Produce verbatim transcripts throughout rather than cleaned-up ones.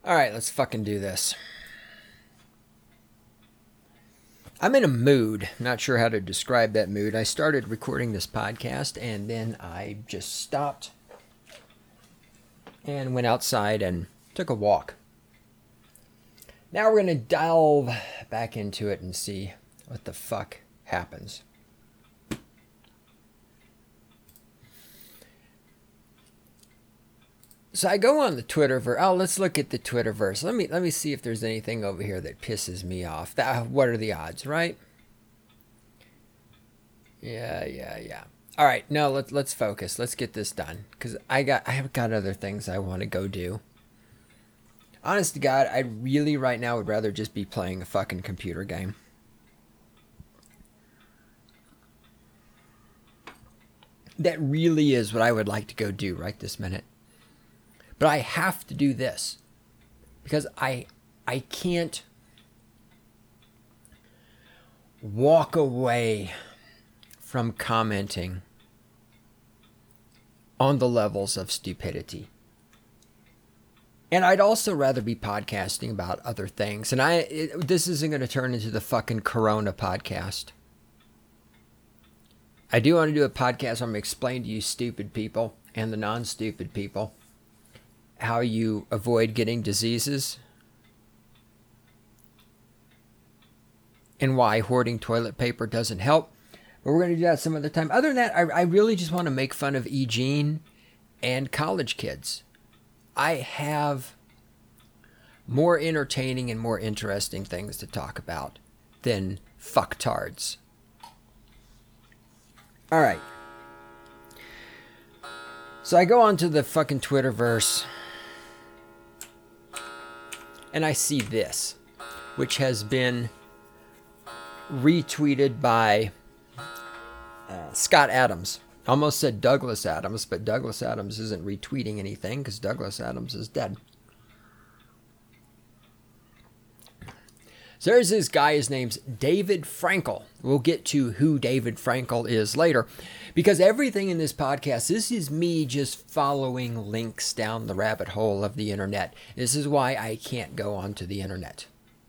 All right, let's fucking do this. I'm in a mood. Not sure how to describe that mood. I started recording this podcast and then I just stopped and went outside and took a walk. Now we're going to delve back into it and see what the fuck happens. So I go on the Twitterverse. Oh, let's look at the Twitterverse. Let me let me see if there's anything over here that pisses me off. That, what are the odds, right? Yeah, yeah, yeah. All right, no, let's let's focus. Let's get this done because I got I have got other things I want to go do. Honest to God, I really right now would rather just be playing a fucking computer game. That really is what I would like to go do right this minute. But I have to do this because I I can't walk away from commenting on the levels of stupidity. And I'd also rather be podcasting about other things. And I it, this isn't going to turn into the fucking Corona podcast. I do want to do a podcast where I'm going to explain to you stupid people and the non-stupid people how you avoid getting diseases and why hoarding toilet paper doesn't help. But we're going to do that some other time. Other than that, I, I really just want to make fun of Eugene and college kids. I have more entertaining and more interesting things to talk about than fucktards. All right. So I go on to the fucking Twitterverse. And I see this, which has been retweeted by uh, Scott Adams. I almost said Douglas Adams, but Douglas Adams isn't retweeting anything because Douglas Adams is dead. So there's this guy, his name's David Frankel. We'll get to who David Frankel is later. Because everything in this podcast, this is me just following links down the rabbit hole of the internet. This is why I can't go onto the internet.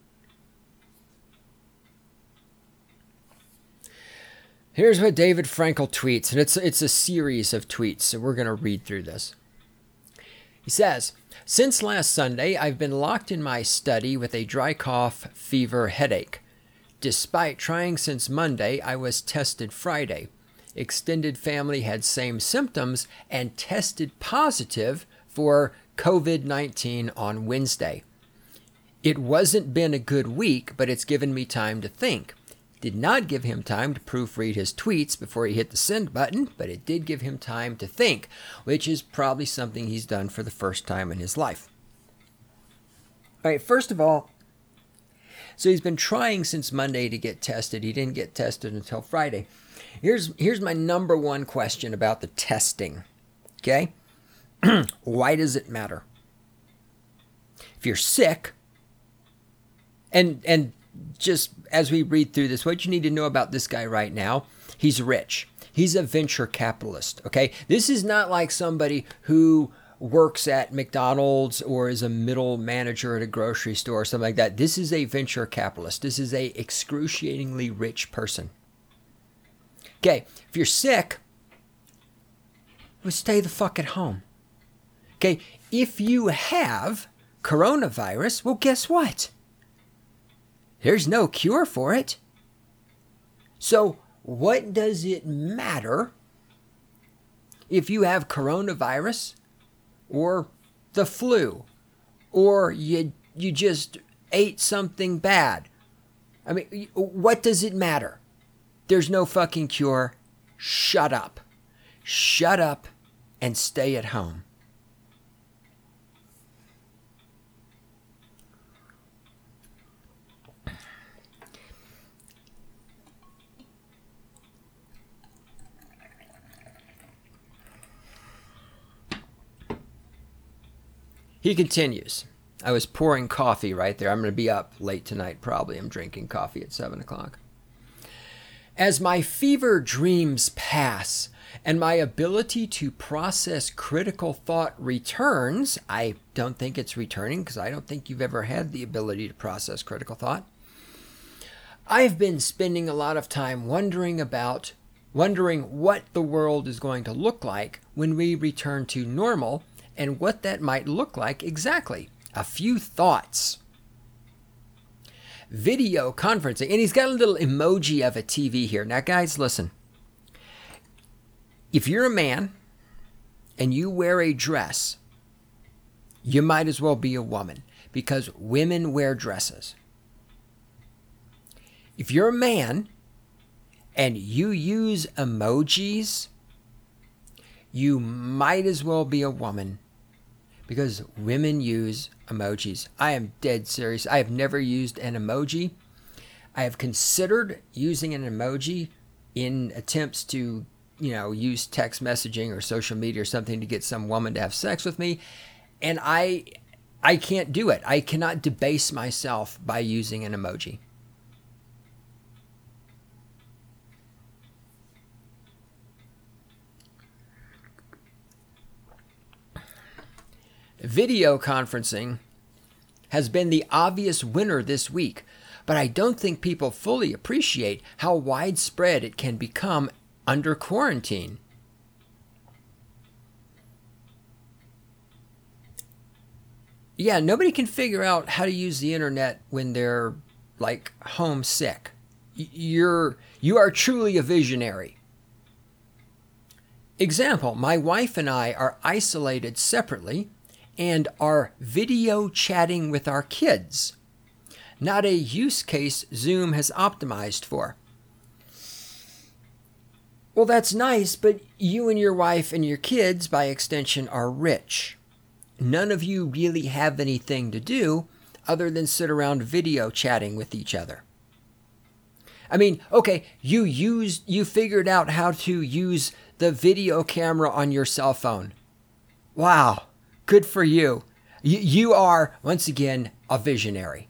Here's what David Frankel tweets, and it's, it's a series of tweets, so we're going to read through this. He says, "Since last Sunday, I've been locked in my study with a dry cough, fever, headache. Despite trying since Monday, I was tested Friday. Extended family had same symptoms and tested positive for covid nineteen on Wednesday. It wasn't been a good week, but it's given me time to think. Did not give him time to proofread his tweets before he hit the send button, but it did give him time to think, which is probably something he's done for the first time in his life." All right, first of all, so he's been trying since Monday to get tested. He didn't get tested until Friday. Here's, here's my number one question about the testing, okay? Why does it matter? If you're sick, and and just as we read through this, what you need to know about this guy right now, he's rich. He's a venture capitalist, okay? This is not like somebody who works at McDonald's or is a middle manager at a grocery store or something like that. This is a venture capitalist. This is a excruciatingly rich person. Okay, if you're sick, well, stay the fuck at home. Okay, if you have coronavirus, well, guess what? There's no cure for it. So what does it matter if you have coronavirus or the flu or you you just ate something bad? I mean, what does it matter? There's no fucking cure. Shut up. Shut up and stay at home. He continues. I was pouring coffee right there. I'm going to be up late tonight, probably. I'm drinking coffee at seven o'clock. As my fever dreams pass, and my ability to process critical thought returns. I don't think it's returning because I don't think you've ever had the ability to process critical thought. I've been spending a lot of time wondering about, wondering what the world is going to look like when we return to normal and what that might look like exactly. A few thoughts. Video conferencing. And he's got a little emoji of a T V here. Now, guys, listen. If you're a man and you wear a dress, you might as well be a woman because women wear dresses. If you're a man and you use emojis, you might as well be a woman because women use emojis. I am dead serious. I have never used an emoji. I have considered using an emoji in attempts to, you know, use text messaging or social media or something to get some woman to have sex with me. And I I can't do it. I cannot debase myself by using an emoji. Video conferencing has been the obvious winner this week, but I don't think people fully appreciate how widespread it can become under quarantine. Yeah, nobody can figure out how to use the internet when they're like homesick. You're you are truly a visionary. Example, my wife and I are isolated separately and are video chatting with our kids. Not a use case Zoom has optimized for. Well, that's nice, but you and your wife and your kids, by extension, are rich. None of you really have anything to do other than sit around video chatting with each other. I mean, okay, you used, you figured out how to use the video camera on your cell phone. Wow. Good for you. you. You are, once again, a visionary.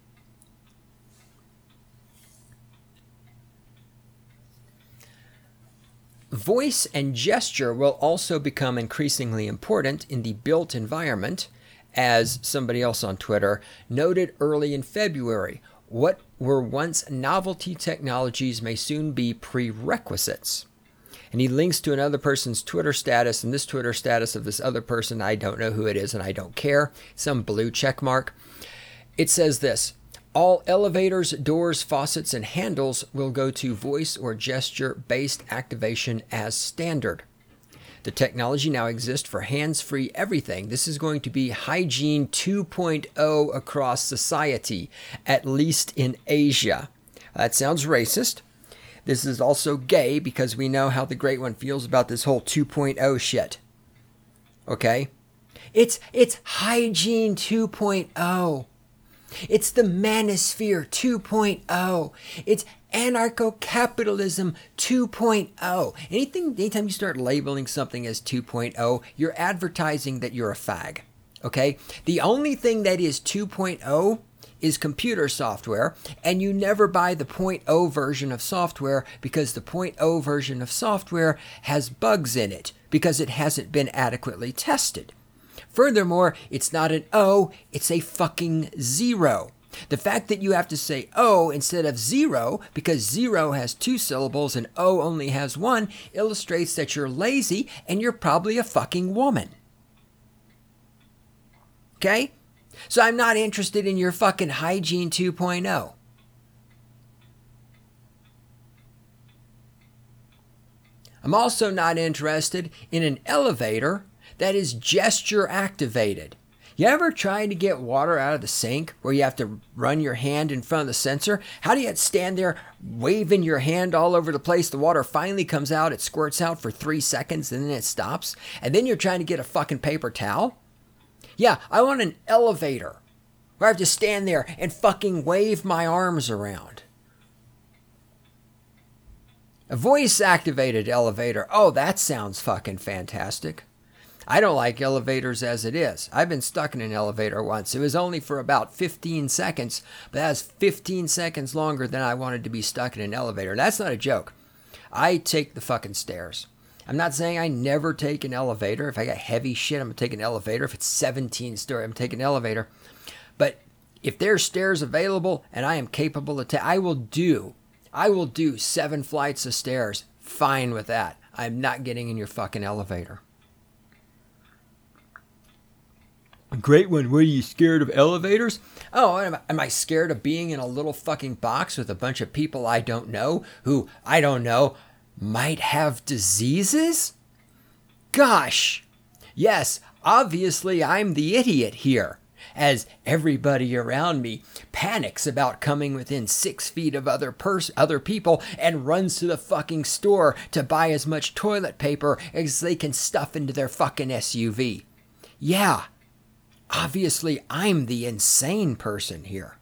Voice and gesture will also become increasingly important in the built environment, as somebody else on Twitter noted early in February. What were once novelty technologies may soon be prerequisites. And he links to another person's Twitter status, and this Twitter status of this other person, I don't know who it is and I don't care, some blue check mark. It says this: all elevators, doors, faucets, and handles will go to voice or gesture-based activation as standard. The technology now exists for hands-free everything. This is going to be hygiene two point oh across society, at least in Asia. That sounds racist. This is also gay because we know how the Great One feels about this whole two point oh shit. Okay? It's it's hygiene two point oh. It's the manosphere two point oh. It's anarcho-capitalism two point oh. Anything, anytime you start labeling something as two point oh, you're advertising that you're a fag. Okay? The only thing that is two point oh is computer software, and you never buy the point oh version of software because the point oh version of software has bugs in it because it hasn't been adequately tested. Furthermore, it's not an O, it's a fucking zero. The fact that you have to say O instead of zero because zero has two syllables and O only has one illustrates that you're lazy and you're probably a fucking woman. Okay? So I'm not interested in your fucking hygiene two point oh. I'm also not interested in an elevator that is gesture activated. You ever tried to get water out of the sink where you have to run your hand in front of the sensor? How do you stand there waving your hand all over the place? The water finally comes out, it squirts out for three seconds and then it stops. And then you're trying to get a fucking paper towel? Yeah, I want an elevator where I have to stand there and fucking wave my arms around. A voice-activated elevator. Oh, that sounds fucking fantastic. I don't like elevators as it is. I've been stuck in an elevator once. It was only for about fifteen seconds, but that was fifteen seconds longer than I wanted to be stuck in an elevator. And that's not a joke. I take the fucking stairs. I'm not saying I never take an elevator. If I got heavy shit, I'm going to take an elevator. If it's seventeen story, I'm taking an elevator. But if there's stairs available and I am capable of, ta- I will do, I will do seven flights of stairs. Fine with that. I'm not getting in your fucking elevator. A great one. Were you scared of elevators? Oh, am I, am I scared of being in a little fucking box with a bunch of people I don't know who I don't know might have diseases? Gosh. Yes, obviously I'm the idiot here, as everybody around me panics about coming within six feet of other pers- other people and runs to the fucking store to buy as much toilet paper as they can stuff into their fucking S U V. Yeah, obviously I'm the insane person here.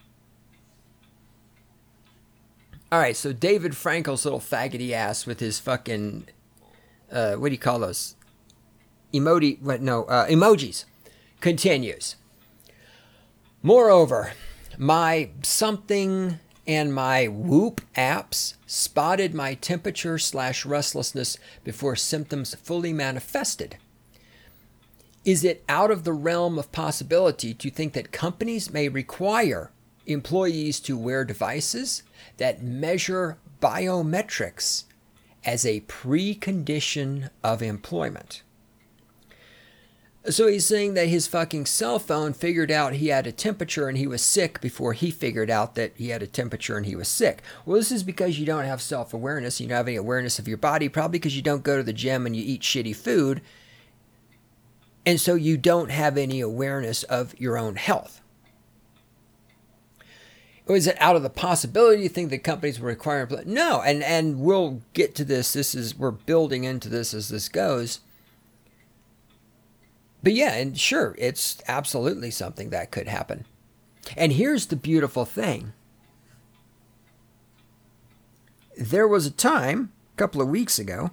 All right, so David Frankel's little faggoty ass with his fucking, uh, what do you call those? Emoji, what, no, uh, emojis, continues. Moreover, my something and my Whoop apps spotted my temperature slash restlessness before symptoms fully manifested. Is it out of the realm of possibility to think that companies may require employees to wear devices that measure biometrics as a precondition of employment? So he's saying that his fucking cell phone figured out he had a temperature and he was sick before he figured out that he had a temperature and he was sick. Well, this is because you don't have self-awareness. You don't have any awareness of your body, probably because you don't go to the gym and you eat shitty food. And so you don't have any awareness of your own health. Or is it out of the possibility you think that companies will require? No, and, and we'll get to this. This is, we're building into this as this goes. But yeah, and sure, it's absolutely something that could happen. And here's the beautiful thing. There was a time, a couple of weeks ago,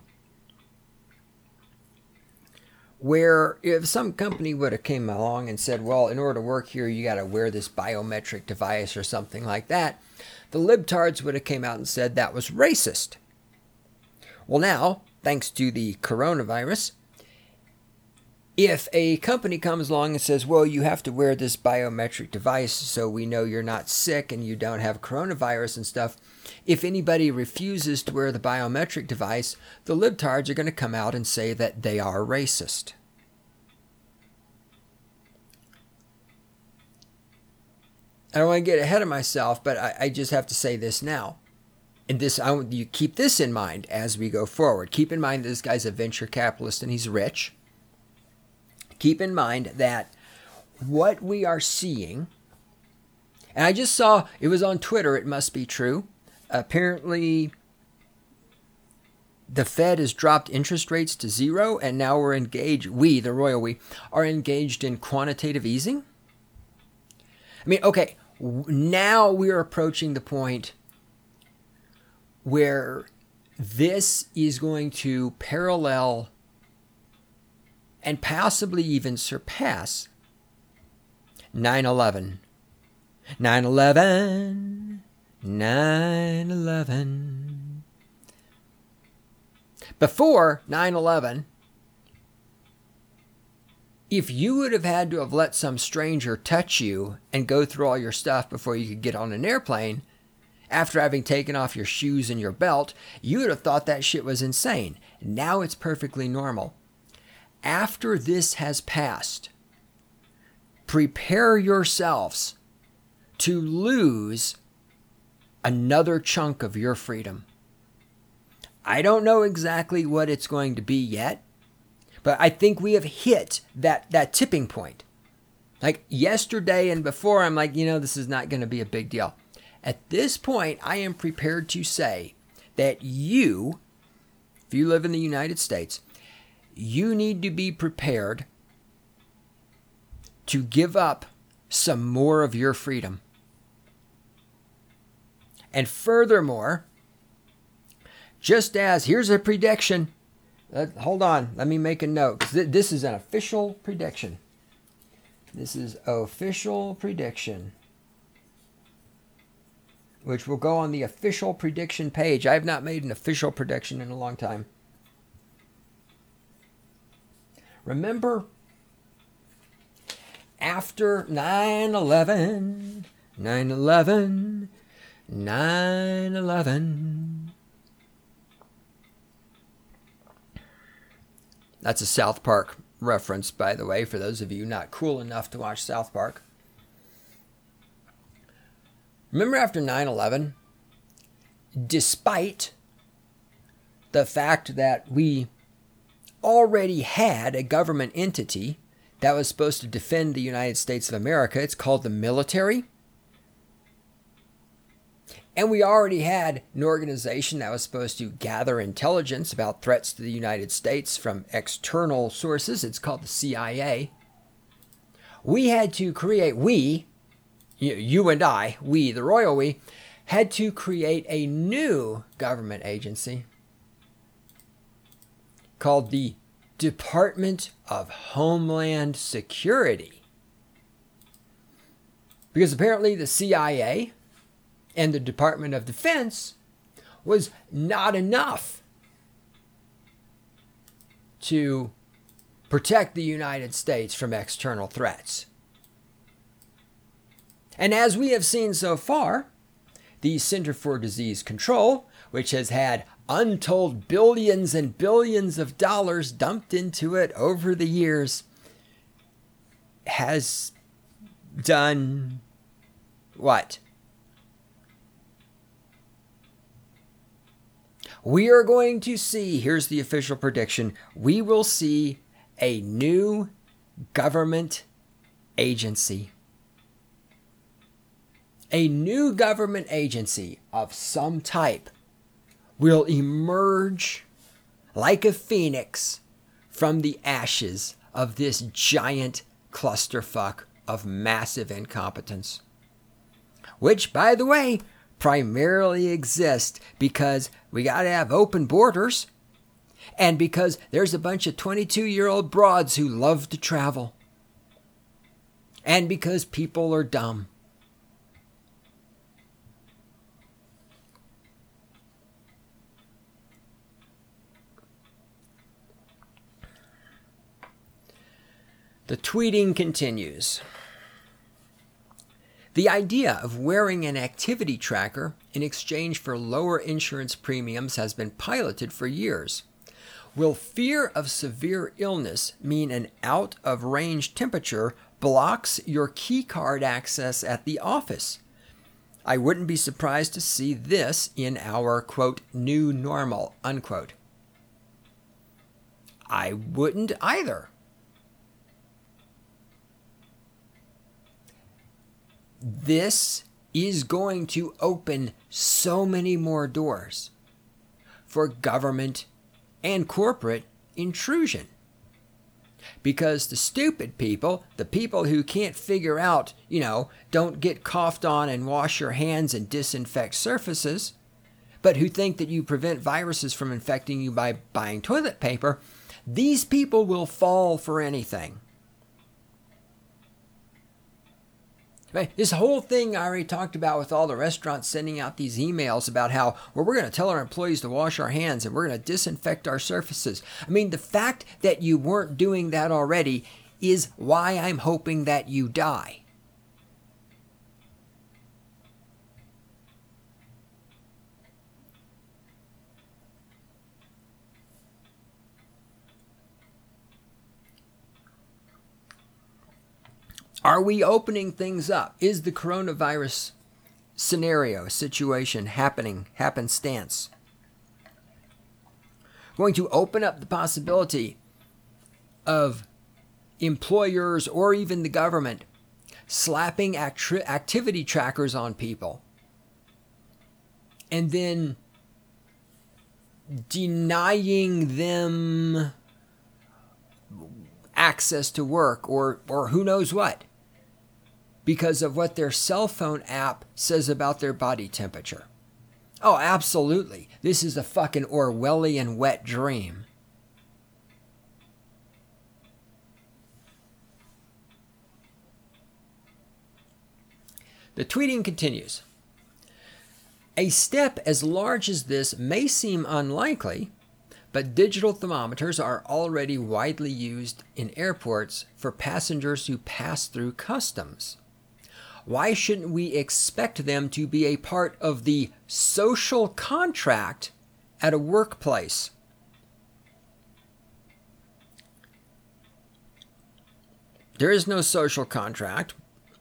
where if some company would have came along and said, well, in order to work here, you got to wear this biometric device or something like that, the libtards would have came out and said that was racist. Well, now, thanks to the coronavirus, if a company comes along and says, well, you have to wear this biometric device so we know you're not sick and you don't have coronavirus and stuff, if anybody refuses to wear the biometric device, the libtards are going to come out and say that they are racist. I don't want to get ahead of myself, but I, I just have to say this now. And this, I want you keep this in mind as we go forward. Keep in mind this guy's a venture capitalist and he's rich. Keep in mind that what we are seeing, and I just saw, it was on Twitter, it must be true. Apparently, the Fed has dropped interest rates to zero, and now we're engaged, we, the royal we, are engaged in quantitative easing. I mean, okay, now we're approaching the point where this is going to parallel and possibly even surpass nine eleven. nine eleven. nine eleven. Before nine eleven, if you would have had to have let some stranger touch you and go through all your stuff before you could get on an airplane, after having taken off your shoes and your belt, you would have thought that shit was insane. Now it's perfectly normal. After this has passed, prepare yourselves to lose another chunk of your freedom. I don't know exactly what it's going to be yet, but I think we have hit that, that tipping point. Like yesterday and before, I'm like, you know, this is not going to be a big deal. At this point, I am prepared to say that you, if you live in the United States, you need to be prepared to give up some more of your freedom. And furthermore, just as, here's a prediction. Uh, hold on, let me make a note. Th- this is an official prediction. This is official prediction, which will go on the official prediction page. I have not made an official prediction in a long time. Remember, after nine eleven, nine eleven, nine eleven. That's a South Park reference, by the way, for those of you not cool enough to watch South Park. Remember after nine eleven, despite the fact that we already had a government entity that was supposed to defend the United States of America, it's called the military. And we already had an organization that was supposed to gather intelligence about threats to the United States from external sources. It's called the C I A. We had to create, we, you and I, we, the royal we, had to create a new government agency called the Department of Homeland Security. Because apparently the C I A and the Department of Defense was not enough to protect the United States from external threats. And as we have seen so far, the Center for Disease Control, which has had untold billions and billions of dollars dumped into it over the years, has done what? We are going to see, here's the official prediction, we will see a new government agency. A new government agency of some type will emerge like a phoenix from the ashes of this giant clusterfuck of massive incompetence. Which, by the way, primarily exist because we got to have open borders and because there's a bunch of twenty-two-year-old broads who love to travel and because people are dumb. The tweeting continues. The idea of wearing an activity tracker in exchange for lower insurance premiums has been piloted for years. Will fear of severe illness mean an out-of-range temperature blocks your keycard access at the office? I wouldn't be surprised to see this in our, quote, new normal, unquote. I wouldn't either. This is going to open so many more doors for government and corporate intrusion. Because the stupid people, the people who can't figure out, you know, don't get coughed on and wash your hands and disinfect surfaces, but who think that you prevent viruses from infecting you by buying toilet paper, these people will fall for anything. Right? This whole thing I already talked about with all the restaurants sending out these emails about how, well, we're going to tell our employees to wash our hands and we're going to disinfect our surfaces. I mean, the fact that you weren't doing that already is why I'm hoping that you die. Are we opening things up? Is the coronavirus scenario, situation happening, happenstance, going to open up the possibility of employers or even the government slapping acti- activity trackers on people and then denying them access to work or or who knows what, because of what their cell phone app says about their body temperature? Oh, absolutely. This is a fucking Orwellian wet dream. The tweeting continues. A step as large as this may seem unlikely, But digital thermometers are already widely used in airports for passengers who pass through customs. Why shouldn't we expect them to be a part of the social contract at a workplace? There is no social contract.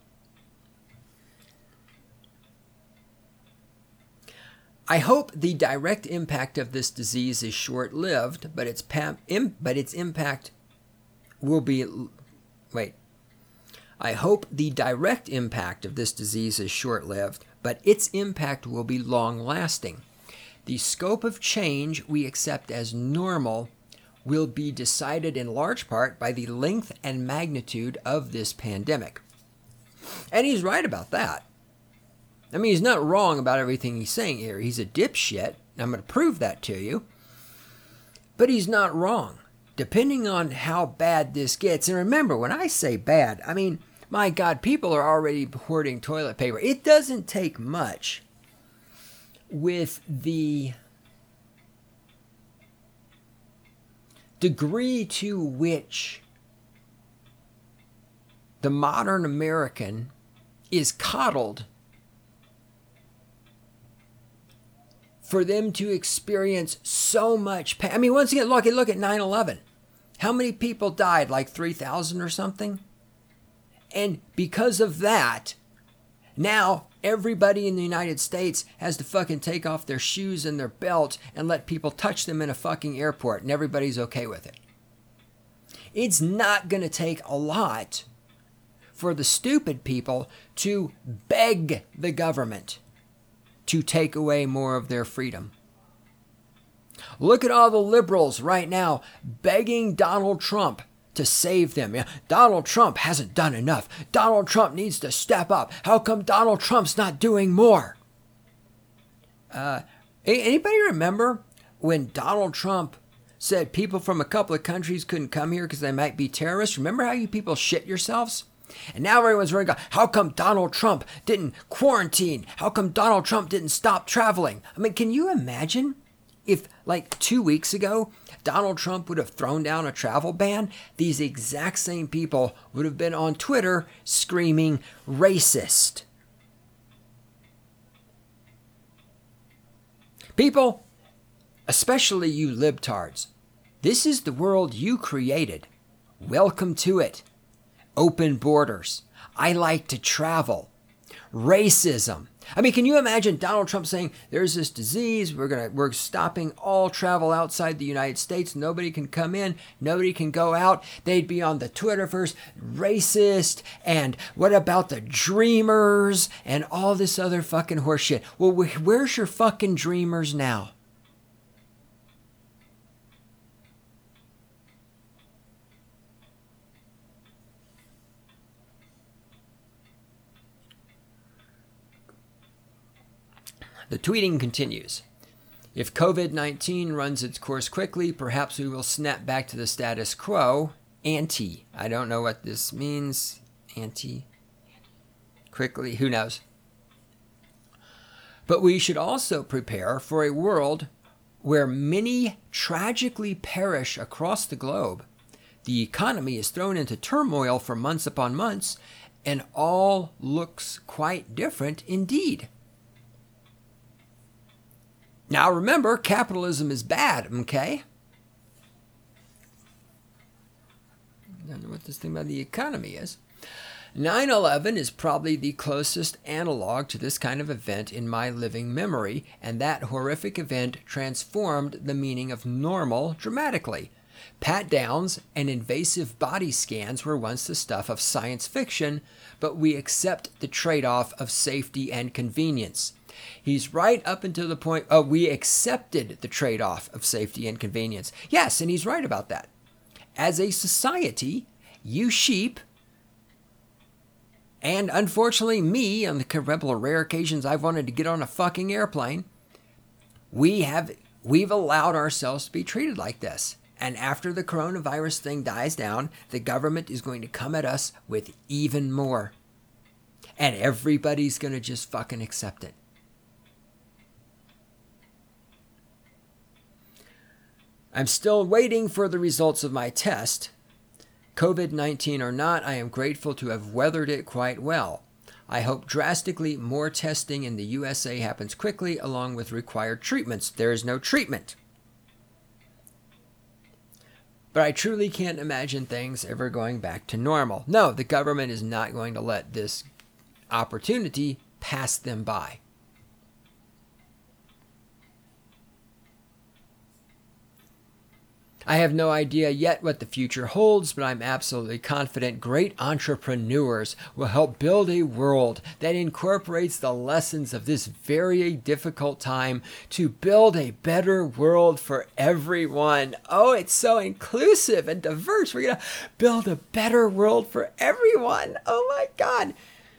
I hope the direct impact of this disease is short-lived, but its pa- im- but its impact will be wait. I hope the direct impact of this disease is short-lived, but its impact will be long-lasting. The scope of change we accept as normal will be decided in large part by the length and magnitude of this pandemic. And he's right about that. I mean, he's not wrong about everything he's saying here. He's a dipshit. I'm going to prove that to you. But he's not wrong. Depending on how bad this gets, and remember, when I say bad, I mean, my God, people are already hoarding toilet paper. It doesn't take much with the degree to which the modern American is coddled for them to experience so much pain. I mean, once again, look, look at nine eleven. How many people died? Like three thousand or something? And because of that, now everybody in the United States has to fucking take off their shoes and their belts and let people touch them in a fucking airport, and everybody's okay with it. It's not going to take a lot for the stupid people to beg the government to take away more of their freedom. Look at all the liberals right now begging Donald Trump to save them. Yeah, Donald Trump hasn't done enough. Donald Trump needs to step up. How come Donald Trump's not doing more? Uh, anybody remember when Donald Trump said people from a couple of countries couldn't come here because they might be terrorists? Remember how you people shit yourselves? And now everyone's running, how come Donald Trump didn't quarantine? How come Donald Trump didn't stop traveling? I mean, can you imagine if, like, two weeks ago, Donald Trump would have thrown down a travel ban? These exact same people would have been on Twitter screaming racist. People, especially you libtards, this is the world you created. Welcome to it. Open borders. I like to travel. Racism. I mean, can you imagine Donald Trump saying, there's this disease, we're gonna we're stopping all travel outside the United States, nobody can come in, nobody can go out. They'd be on the Twitterverse, racist, and what about the dreamers, and all this other fucking horseshit. Well, where's your fucking dreamers now? The tweeting continues. If covid nineteen runs its course quickly, perhaps we will snap back to the status quo. Ante. I don't know what this means. Ante. Quickly. Who knows? But we should also prepare for a world where many tragically perish across the globe. The economy is thrown into turmoil for months upon months, and all looks quite different indeed. Now remember, capitalism is bad, okay? I don't know what this thing about the economy is. nine eleven is probably the closest analog to this kind of event in my living memory, and that horrific event transformed the meaning of normal dramatically. Pat-downs and invasive body scans were once the stuff of science fiction, but we accept the trade-off of safety and convenience. He's right up until the point, oh, we accepted the trade-off of safety and convenience. Yes, and he's right about that. As a society, you sheep, and unfortunately me, on the couple of rare occasions I've wanted to get on a fucking airplane, we have, we've allowed ourselves to be treated like this. And after the coronavirus thing dies down, the government is going to come at us with even more. And everybody's going to just fucking accept it. I'm still waiting for the results of my test. COVID nineteen or not, I am grateful to have weathered it quite well. I hope drastically more testing in the U S A happens quickly along with required treatments. There is no treatment. But I truly can't imagine things ever going back to normal. No, the government is not going to let this opportunity pass them by. I have no idea yet what the future holds, but I'm absolutely confident great entrepreneurs will help build a world that incorporates the lessons of this very difficult time to build a better world for everyone. Oh, it's so inclusive and diverse. We're going to build a better world for everyone. Oh my God.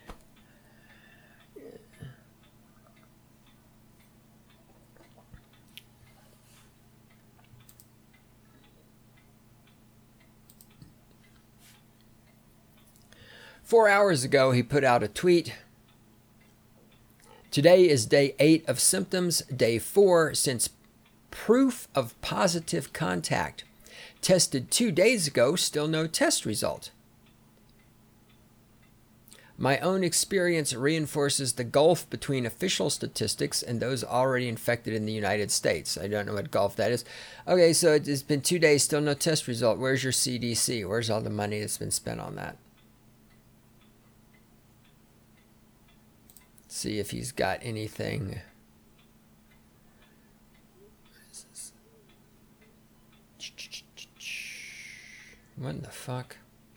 Four hours ago, he put out a tweet. Today is day eight of symptoms, day four since proof of positive contact. Tested two days ago, still no test result. My own experience reinforces the gulf between official statistics and those already infected in the United States. I don't know what gulf that is. Okay, so it's been two days, still no test result. Where's your C D C? Where's all the money that's been spent on that? See if he's got anything. What in the fuck?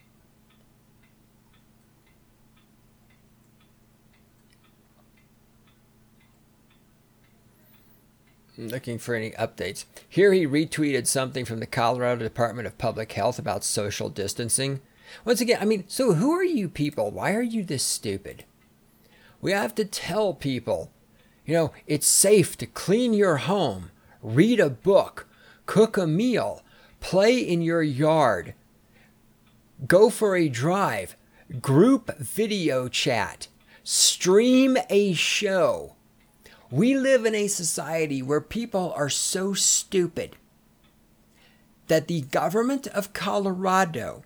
I'm looking for any updates. Here he retweeted something from the Colorado Department of Public Health about social distancing. Once again, I mean, so who are you people? Why are you this stupid? We have to tell people, you know, it's safe to clean your home, read a book, cook a meal, play in your yard, go for a drive, group video chat, stream a show. We live in a society where people are so stupid that the government of Colorado,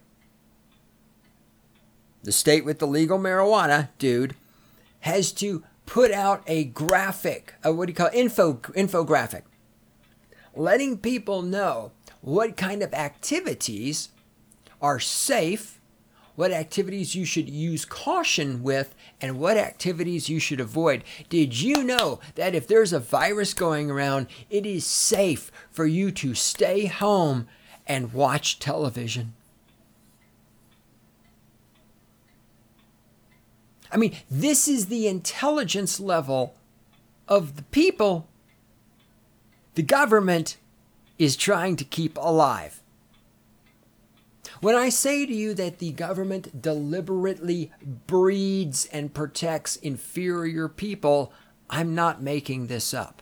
the state with the legal marijuana, dude, has to put out a graphic, a, what do you call it? Info, infographic, letting people know what kind of activities are safe, what activities you should use caution with, and what activities you should avoid. Did you know that if there's a virus going around, it is safe for you to stay home and watch television? I mean, this is the intelligence level of the people the government is trying to keep alive. When I say to you that the government deliberately breeds and protects inferior people, I'm not making this up.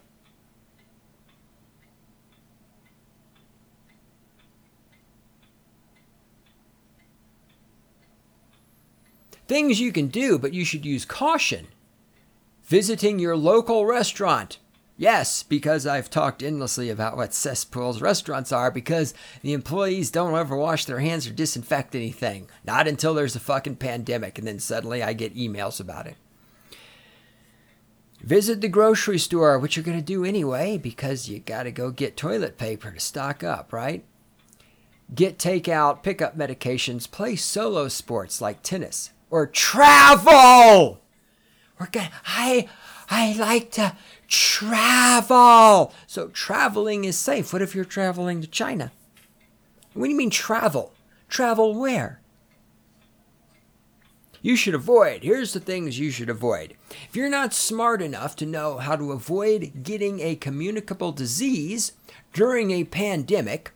Things you can do, but you should use caution. Visiting your local restaurant. Yes, because I've talked endlessly about what cesspools restaurants are, because the employees don't ever wash their hands or disinfect anything. Not until there's a fucking pandemic, and then suddenly I get emails about it. Visit the grocery store, which you're going to do anyway, because you got to go get toilet paper to stock up, right? Get takeout, pick up medications, play solo sports like tennis. Or travel. We're gonna, I, I like to travel. So traveling is safe. What if you're traveling to China? What do you mean travel? Travel where? You should avoid. Here's the things you should avoid. If you're not smart enough to know how to avoid getting a communicable disease during a pandemic,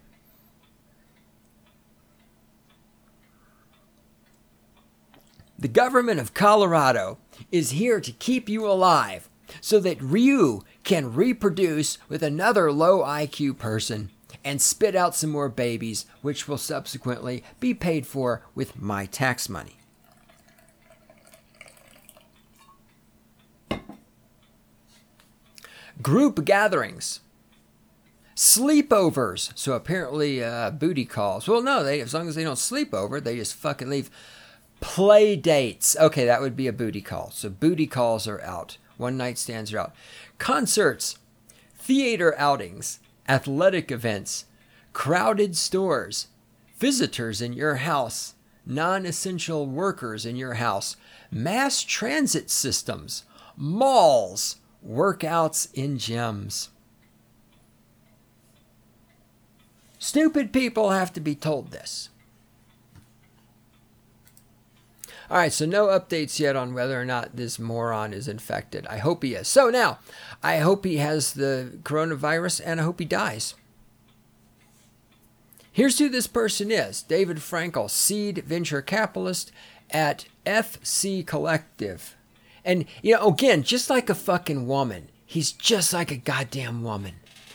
the government of Colorado is here to keep you alive so that you can reproduce with another low I Q person and spit out some more babies, which will subsequently be paid for with my tax money. Group gatherings. Sleepovers. So apparently uh, booty calls. Well, no, they as long as they don't sleep over, they just fucking leave. Play dates. Okay, that would be a booty call. So booty calls are out. One night stands are out. Concerts, theater outings, athletic events, crowded stores, visitors in your house, non-essential workers in your house, mass transit systems, malls, workouts in gyms. Stupid people have to be told this. All right, so no updates yet on whether or not this moron is infected. I hope he is. So now, I hope he has the coronavirus and I hope he dies. Here's who this person is. David Frankel, seed venture capitalist at F C Collective. And, you know, again, just like a fucking woman, he's just like a goddamn woman.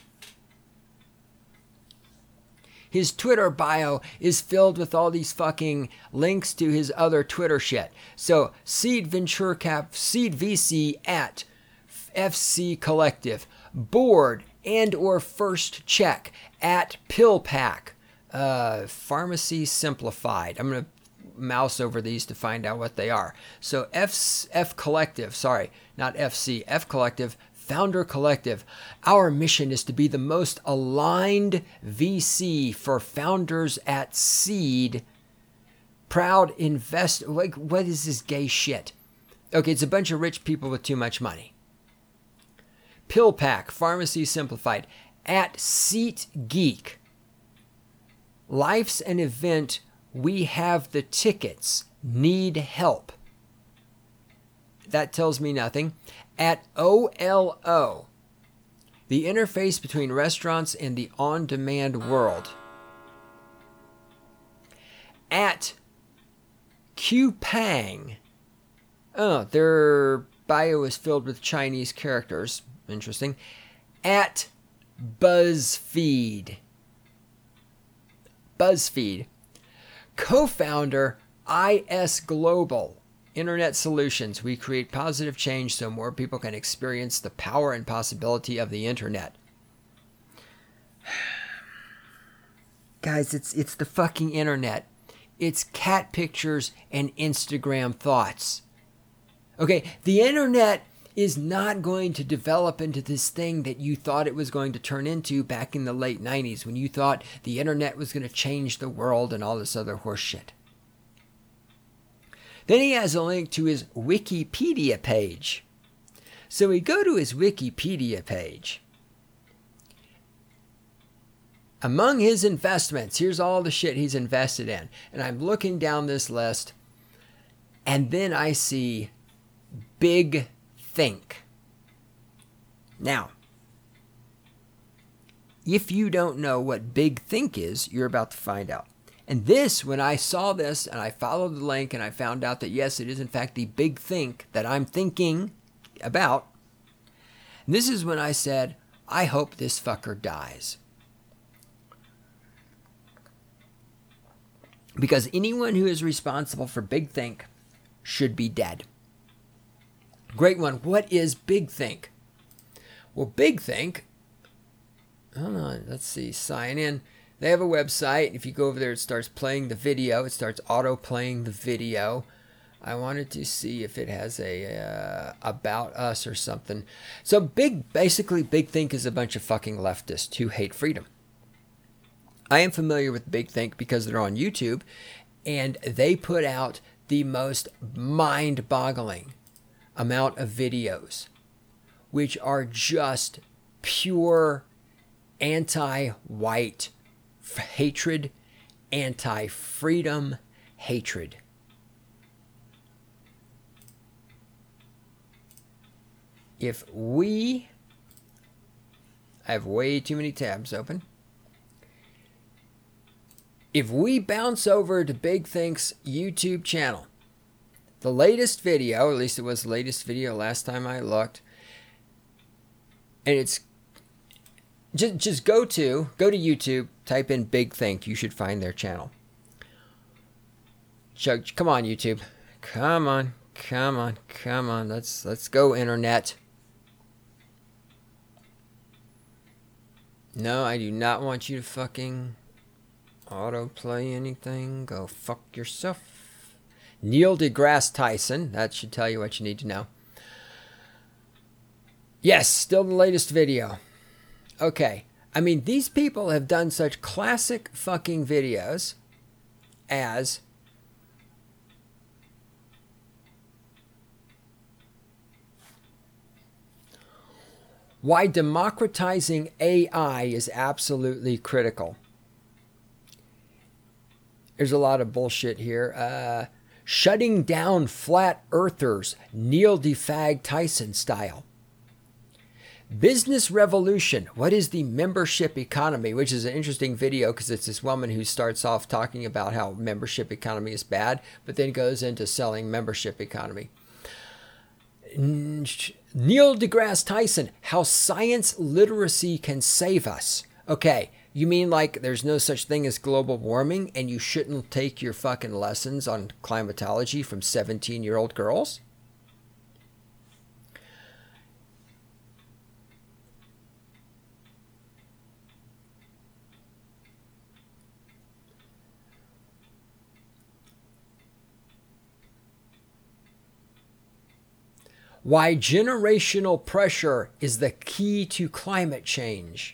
His Twitter bio is filled with all these fucking links to his other Twitter shit. So, Seed Venture Cap, Seed V C at F C Collective, board and or first check at PillPack, uh, Pharmacy Simplified. I'm going to mouse over these to find out what they are. So, F, F Collective, sorry, not F C, F Collective, Founder Collective. Our mission is to be the most aligned V C for founders at Seed. Proud invest. Like, what is this gay shit? Okay, it's a bunch of rich people with too much money. PillPack, Pharmacy Simplified, at SeatGeek. Life's an event. We have the tickets. Need help. That tells me nothing. At O L O, the interface between restaurants and the on-demand world. At Qpang, oh, their bio is filled with Chinese characters. Interesting. At BuzzFeed. BuzzFeed. Co-founder I S Global. Internet Solutions. We create positive change so more people can experience the power and possibility of the internet. Guys, it's it's the fucking internet. It's cat pictures and Instagram thoughts. Okay, the internet is not going to develop into this thing that you thought it was going to turn into back in the late nineties when you thought the internet was going to change the world and all this other horse shit. Then he has a link to his Wikipedia page. So we go to his Wikipedia page. Among his investments, here's all the shit he's invested in. And I'm looking down this list, and then I see Big Think. Now, if you don't know what Big Think is, you're about to find out. And this, when I saw this and I followed the link and I found out that yes, it is in fact the big think that I'm thinking about, this is when I said, I hope this fucker dies. Because anyone who is responsible for Big Think should be dead. Great one. What is Big Think? Well, Big Think, hold on, let's see, sign in. They have a website. If you go over there, it starts playing the video. It starts auto-playing the video. I wanted to see if it has a uh, about us or something. So big, basically, Big Think is a bunch of fucking leftists who hate freedom. I am familiar with Big Think because they're on YouTube, and they put out the most mind-boggling amount of videos, which are just pure anti-white hatred, anti-freedom hatred. If we, I have way too many tabs open. If we bounce over to Big Think's YouTube channel, the latest video, at least it was the latest video last time I looked, and it's Just, just go to, go to YouTube, type in Big Think. You should find their channel. Chug, come on, YouTube. Come on, come on, come on. Let's, let's go, Internet. No, I do not want you to fucking autoplay anything. Go fuck yourself. Neil deGrasse Tyson. That should tell you what you need to know. Yes, still the latest video. Okay. I mean, these people have done such classic fucking videos as why democratizing A I is absolutely critical. There's a lot of bullshit here. Uh, shutting down flat earthers, Neil deFag Tyson style. Business revolution. What is the membership economy? Which is an interesting video because it's this woman who starts off talking about how membership economy is bad, but then goes into selling membership economy. Neil deGrasse Tyson, how science literacy can save us. Okay, you mean like there's no such thing as global warming and you shouldn't take your fucking lessons on climatology from seventeen-year-old girls? Why generational pressure is the key to climate change.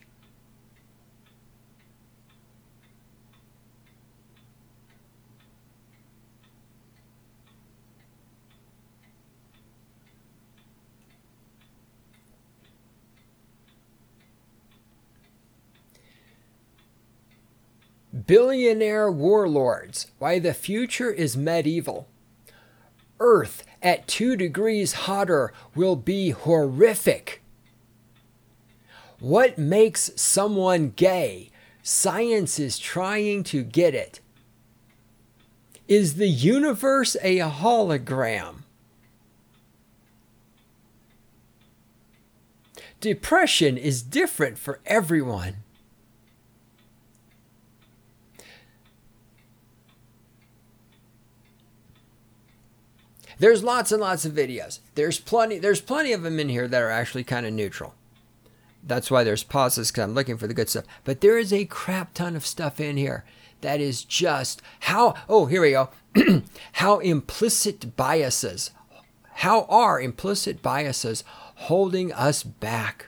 Billionaire warlords. Why the future is medieval. Earth at two degrees hotter will be horrific. What makes someone gay? Science is trying to get it. Is the universe a hologram? Depression is different for everyone. There's lots and lots of videos. There's plenty, there's plenty of them in here that are actually kind of neutral. That's why there's pauses, because I'm looking for the good stuff. But there is a crap ton of stuff in here that is just how, oh, here we go. How implicit biases, how are implicit biases holding us back?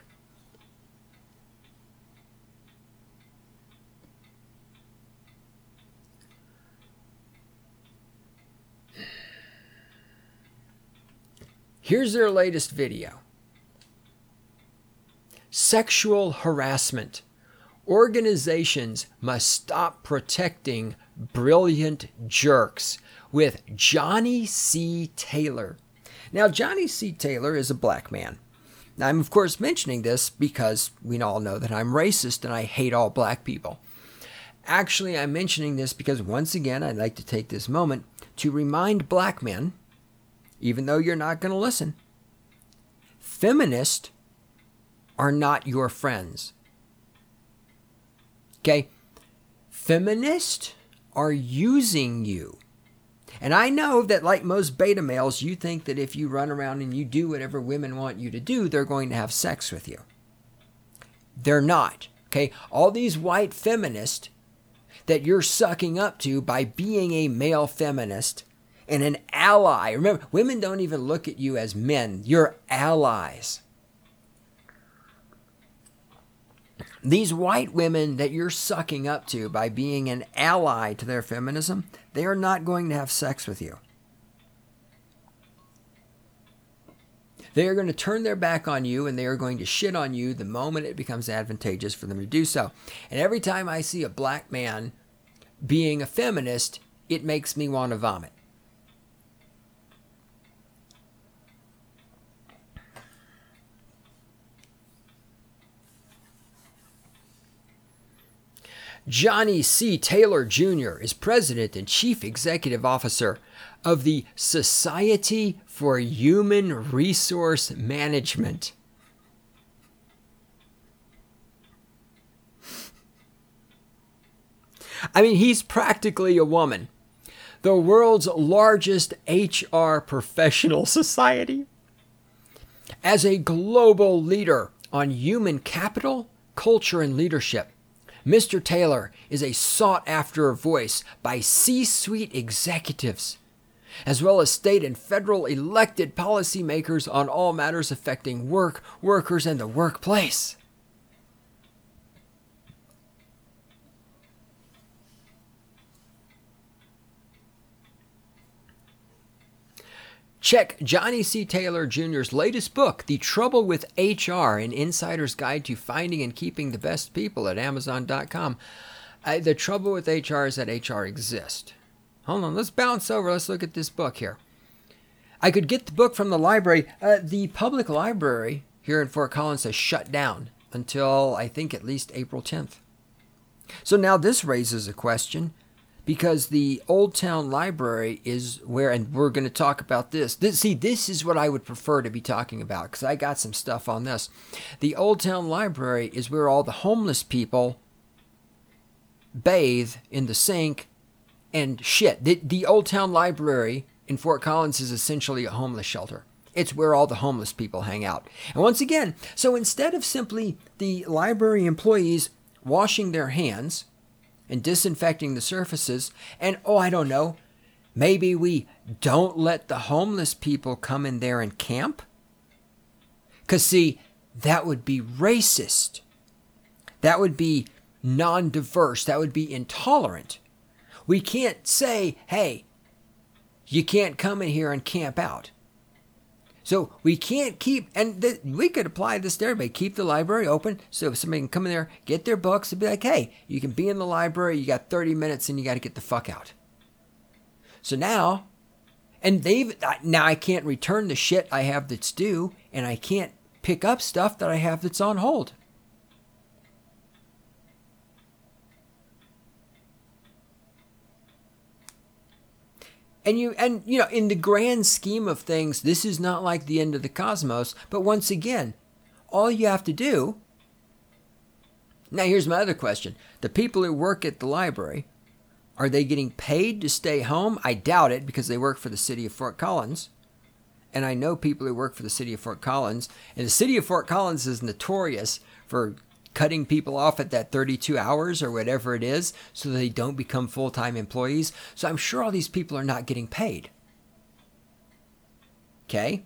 Here's their latest video. Sexual harassment. Organizations must stop protecting brilliant jerks, with Johnny C. Taylor. Now, Johnny C. Taylor is a black man. Now, I'm, of course, mentioning this because we all know that I'm racist and I hate all black people. Actually, I'm mentioning this because, once again, I'd like to take this moment to remind black men, even though you're not going to listen, feminists are not your friends. Okay? Feminists are using you. And I know that, like most beta males, you think that if you run around and you do whatever women want you to do, they're going to have sex with you. They're not. Okay? All these white feminists that you're sucking up to by being a male feminist and an ally. Remember, women don't even look at you as men. You're allies. These white women that you're sucking up to by being an ally to their feminism, they are not going to have sex with you. They are going to turn their back on you and they are going to shit on you the moment it becomes advantageous for them to do so. And every time I see a black man being a feminist, it makes me want to vomit. Johnny C. Taylor Junior is president and chief executive officer of the Society for Human Resource Management. I mean, he's practically a woman. The world's largest H R professional society. As a global leader on human capital, culture, and leadership. Mister Taylor is a sought-after voice by C-suite executives, as well as state and federal elected policymakers on all matters affecting work, workers, and the workplace. Check Johnny C. Taylor Junior's latest book, The Trouble with H R, An Insider's Guide to Finding and Keeping the Best People, at amazon dot com. Uh, the trouble with H R is that H R exists. Hold on, let's bounce over. Let's look at this book here. I could get the book from the library. Uh, the public library here in Fort Collins has shut down until, I think, at least April tenth. So now this raises a question, because the Old Town Library is where, and we're going to talk about this. this. See, this is what I would prefer to be talking about, because I got some stuff on this. The Old Town Library is where all the homeless people bathe in the sink and shit. The, the Old Town Library in Fort Collins is essentially a homeless shelter. It's where all the homeless people hang out. And once again, so instead of simply the library employees washing their hands and disinfecting the surfaces, and, oh, I don't know, maybe we don't let the homeless people come in there and camp? Because, see, that would be racist. That would be non-diverse. That would be intolerant. We can't say, hey, you can't come in here and camp out. So we can't keep, and th- we could apply this to everybody. Keep the library open so if somebody can come in there, get their books, and be like, hey, you can be in the library, you got thirty minutes, and you got to get the fuck out. So now, and they've, now I can't return the shit I have that's due, and I can't pick up stuff that I have that's on hold. And you and you know, in the grand scheme of things, this is not like the end of the cosmos. But once again, all you have to do. Now, here's my other question: the people who work at the library, are they getting paid to stay home? I doubt it, because they work for the city of Fort Collins, and I know people who work for the city of Fort Collins. And the city of Fort Collins is notorious for cutting people off at that thirty-two hours or whatever it is so that they don't become full-time employees. So I'm sure all these people are not getting paid. Okay?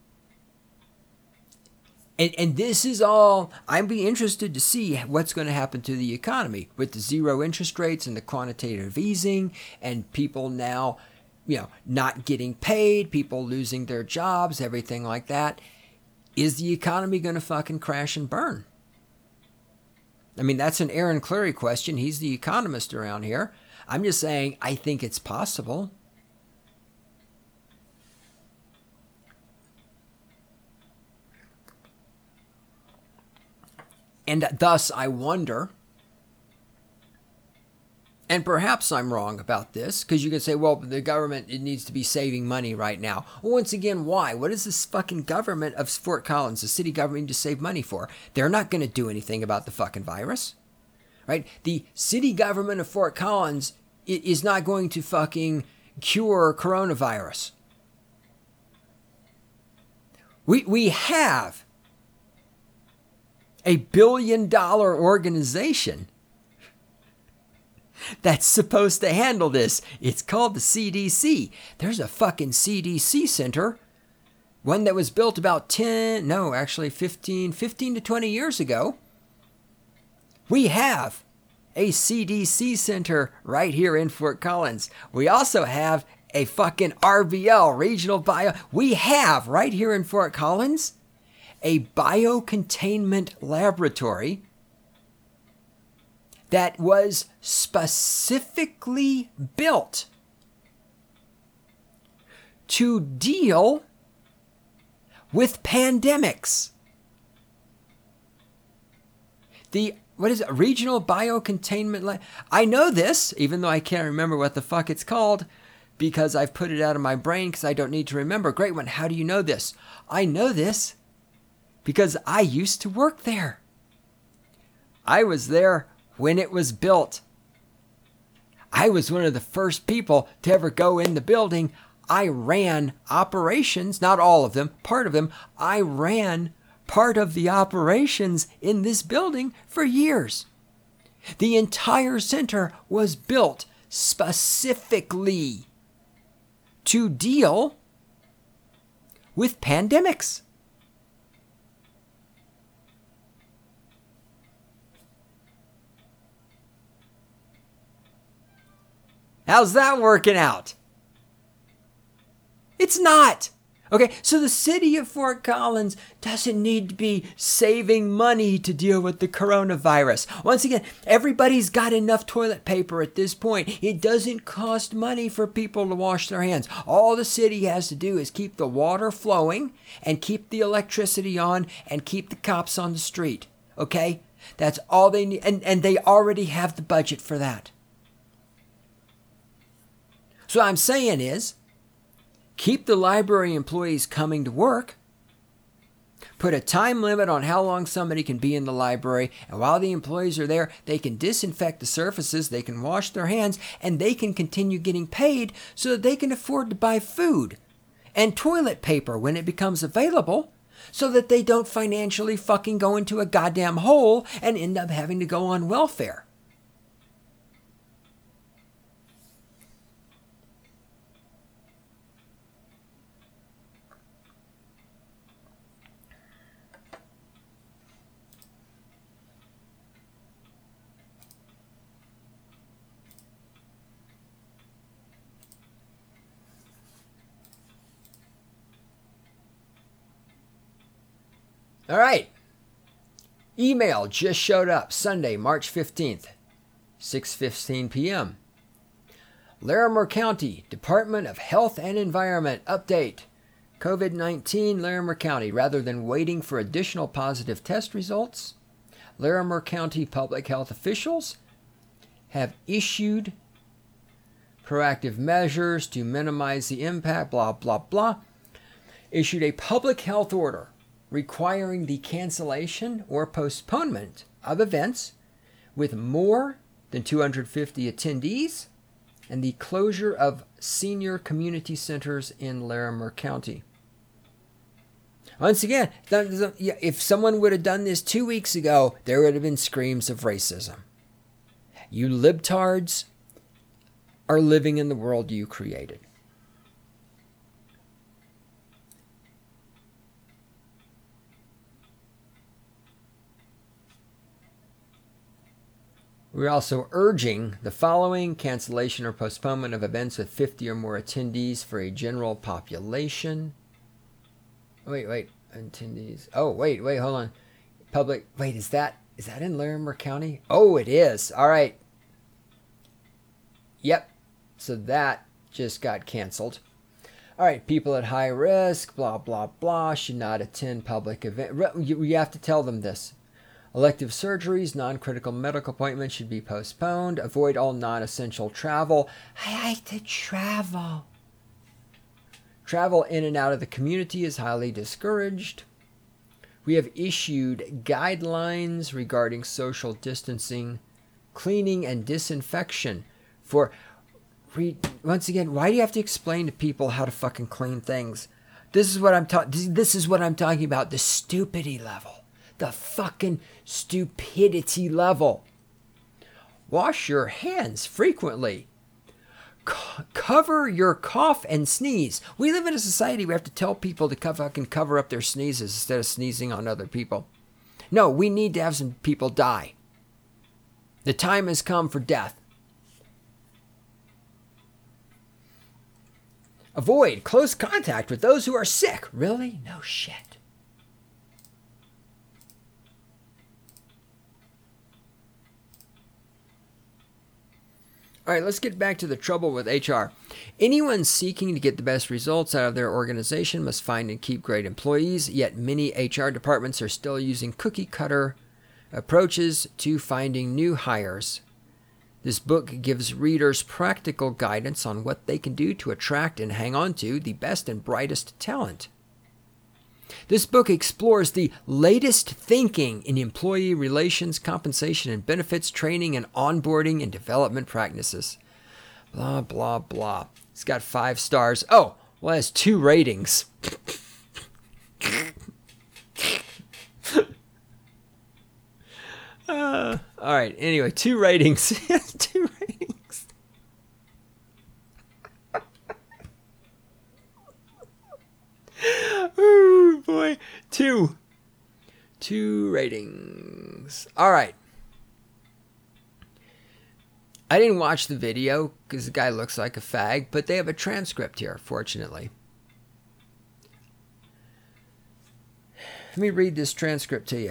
And and this is all, I'd be interested to see what's going to happen to the economy with the zero interest rates and the quantitative easing, and people now, you know, not getting paid, people losing their jobs, everything like that. Is the economy going to fucking crash and burn? I mean, that's an Aaron Clarey question. He's the economist around here. I'm just saying, I think it's possible. And thus, I wonder, and perhaps I'm wrong about this, because you can say, well, the government, it needs to be saving money right now. Well, once again, why? What does this fucking government of Fort Collins, the city government, need to save money for? They're not going to do anything about the fucking virus, right? The city government of Fort Collins is not going to fucking cure coronavirus. We, we have a billion dollar organization that's supposed to handle this. It's called the C D C. There's a fucking C D C center, one that was built about ten, no, actually fifteen, fifteen to twenty years ago. We have a C D C center right here in Fort Collins. We also have a fucking R B L, Regional Bio. We have right here in Fort Collins a biocontainment laboratory that was specifically built to deal with pandemics. The, what is it, Regional Biocontainment Lab? I know this, even though I can't remember what the fuck it's called, because I've put it out of my brain because I don't need to remember. Great one. How do you know this? I know this because I used to work there. I was there when it was built. I was one of the first people to ever go in the building. I ran operations, not all of them, part of them. I ran part of the operations in this building for years. The entire center was built specifically to deal with pandemics. How's that working out? It's not. Okay, so the city of Fort Collins doesn't need to be saving money to deal with the coronavirus. Once again, everybody's got enough toilet paper at this point. It doesn't cost money for people to wash their hands. All the city has to do is keep the water flowing and keep the electricity on and keep the cops on the street. Okay? That's all they need. And, and they already have the budget for that. So what I'm saying is, keep the library employees coming to work. Put a time limit on how long somebody can be in the library. And while the employees are there, they can disinfect the surfaces, they can wash their hands, and they can continue getting paid so that they can afford to buy food and toilet paper when it becomes available, so that they don't financially fucking go into a goddamn hole and end up having to go on welfare. All right. Email just showed up Sunday, March fifteenth, six fifteen p.m. Larimer County Department of Health and Environment update. COVID nineteen, Larimer County. Rather than waiting for additional positive test results, Larimer County public health officials have issued proactive measures to minimize the impact, blah, blah, blah. Issued a public health order requiring the cancellation or postponement of events with more than two hundred fifty attendees and the closure of senior community centers in Larimer County. Once again, if someone would have done this two weeks ago, there would have been screams of racism. You libtards are living in the world you created. We're also urging the following: cancellation or postponement of events with fifty or more attendees for a general population. Wait, wait, attendees. Oh, wait, wait, hold on. Public, wait, is that, is that in Larimer County? Oh, it is. All right. Yep. So that just got canceled. All right, people at high risk, blah, blah, blah, should not attend public event. You, you have to tell them this. Elective surgeries, non-critical medical appointments should be postponed. Avoid all non-essential travel. I like to travel. Travel in and out of the community is highly discouraged. We have issued guidelines regarding social distancing, cleaning, and disinfection for... Re- once again, why do you have to explain to people how to fucking clean things? This is what I'm talking. This is what I'm talking about. The stupidity level. The fucking stupidity level. Wash your hands frequently. C- cover your cough and sneeze. We live in a society where we have to tell people to co- fucking cover up their sneezes instead of sneezing on other people. No, we need to have some people die. The time has come for death. Avoid close contact with those who are sick. Really? No shit. All right, let's get back to the trouble with H R. Anyone seeking to get the best results out of their organization must find and keep great employees, yet many H R departments are still using cookie-cutter approaches to finding new hires. This book gives readers practical guidance on what they can do to attract and hang on to the best and brightest talent. This book explores the latest thinking in employee relations, compensation and benefits, training and onboarding and development practices. Blah, blah, blah. It's got five stars. Oh, well, it has two ratings. All right. Anyway, two ratings. two ratings. Oh, boy. Two. Two ratings. All right. I didn't watch the video because the guy looks like a fag, but they have a transcript here, fortunately. Let me read this transcript to you.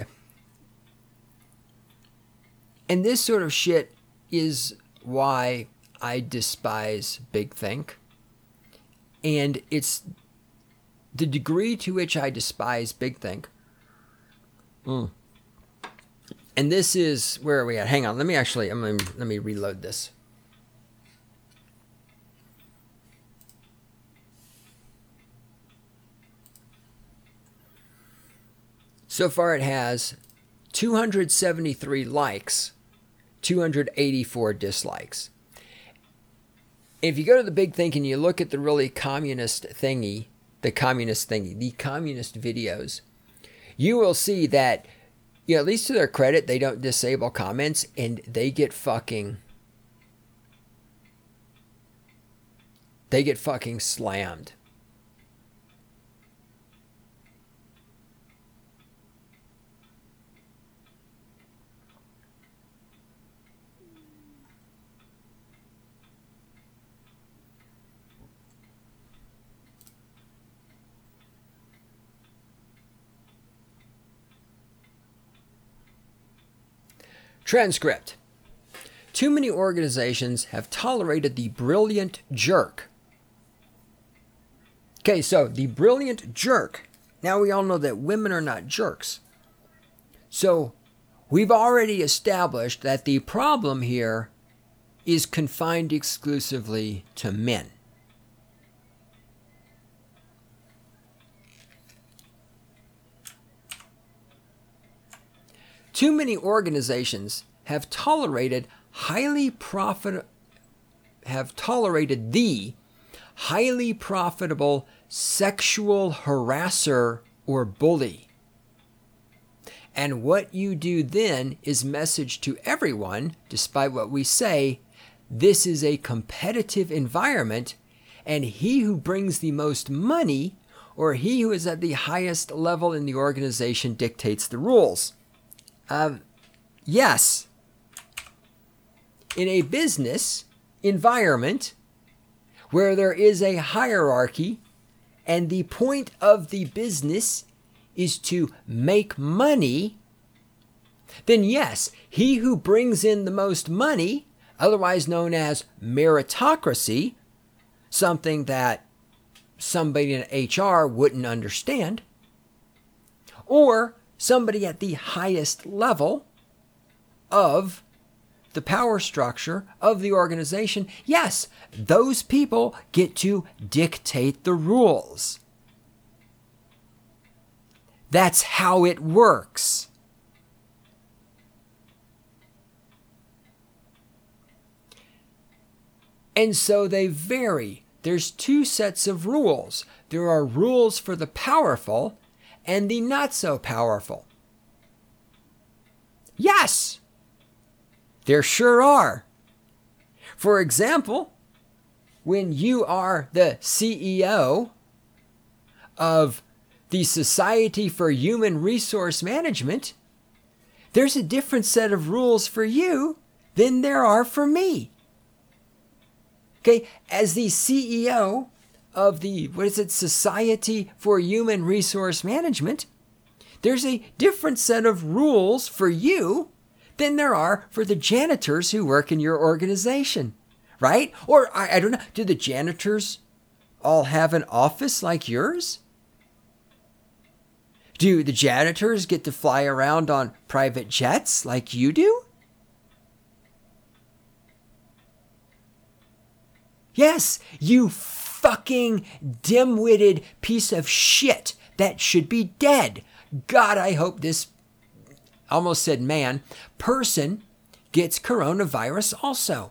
And this sort of shit is why I despise Big Think. And it's the degree to which I despise Big Think. Mm. And this is, where are we at? Hang on, let me actually, I'm gonna, let me reload this. So far it has two hundred seventy-three likes, two hundred eighty-four dislikes. If you go to the Big Think and you look at the really communist thingy, the communist thingy, the communist videos, you will see that, you know, at least to their credit, they don't disable comments and they get fucking, they get fucking slammed. Transcript. Too many organizations have tolerated the brilliant jerk. Okay, so the brilliant jerk. Now we all know that women are not jerks. So we've already established that the problem here is confined exclusively to men. Too many organizations have tolerated highly profit have tolerated the highly profitable sexual harasser or bully. And what you do then is message to everyone, despite what we say, this is a competitive environment, and he who brings the most money or he who is at the highest level in the organization dictates the rules. Um, yes, in a business environment where there is a hierarchy and the point of the business is to make money, then yes, he who brings in the most money, otherwise known as meritocracy, something that somebody in H R wouldn't understand, or somebody at the highest level of the power structure of the organization, yes, those people get to dictate the rules. That's how it works. And so they vary. There's two sets of rules. There are rules for the powerful and the not so powerful. Yes, there sure are. For example, when you are the C E O of the Society for Human Resource Management, there's a different set of rules for you than there are for me. Okay, as the C E O of the, what is it, Society for Human Resource Management, there's a different set of rules for you than there are for the janitors who work in your organization, right? Or, I, I don't know, do the janitors all have an office like yours? Do the janitors get to fly around on private jets like you do? Yes, you fucking dim-witted piece of shit that should be dead. God, I hope this, almost said man, person gets coronavirus also.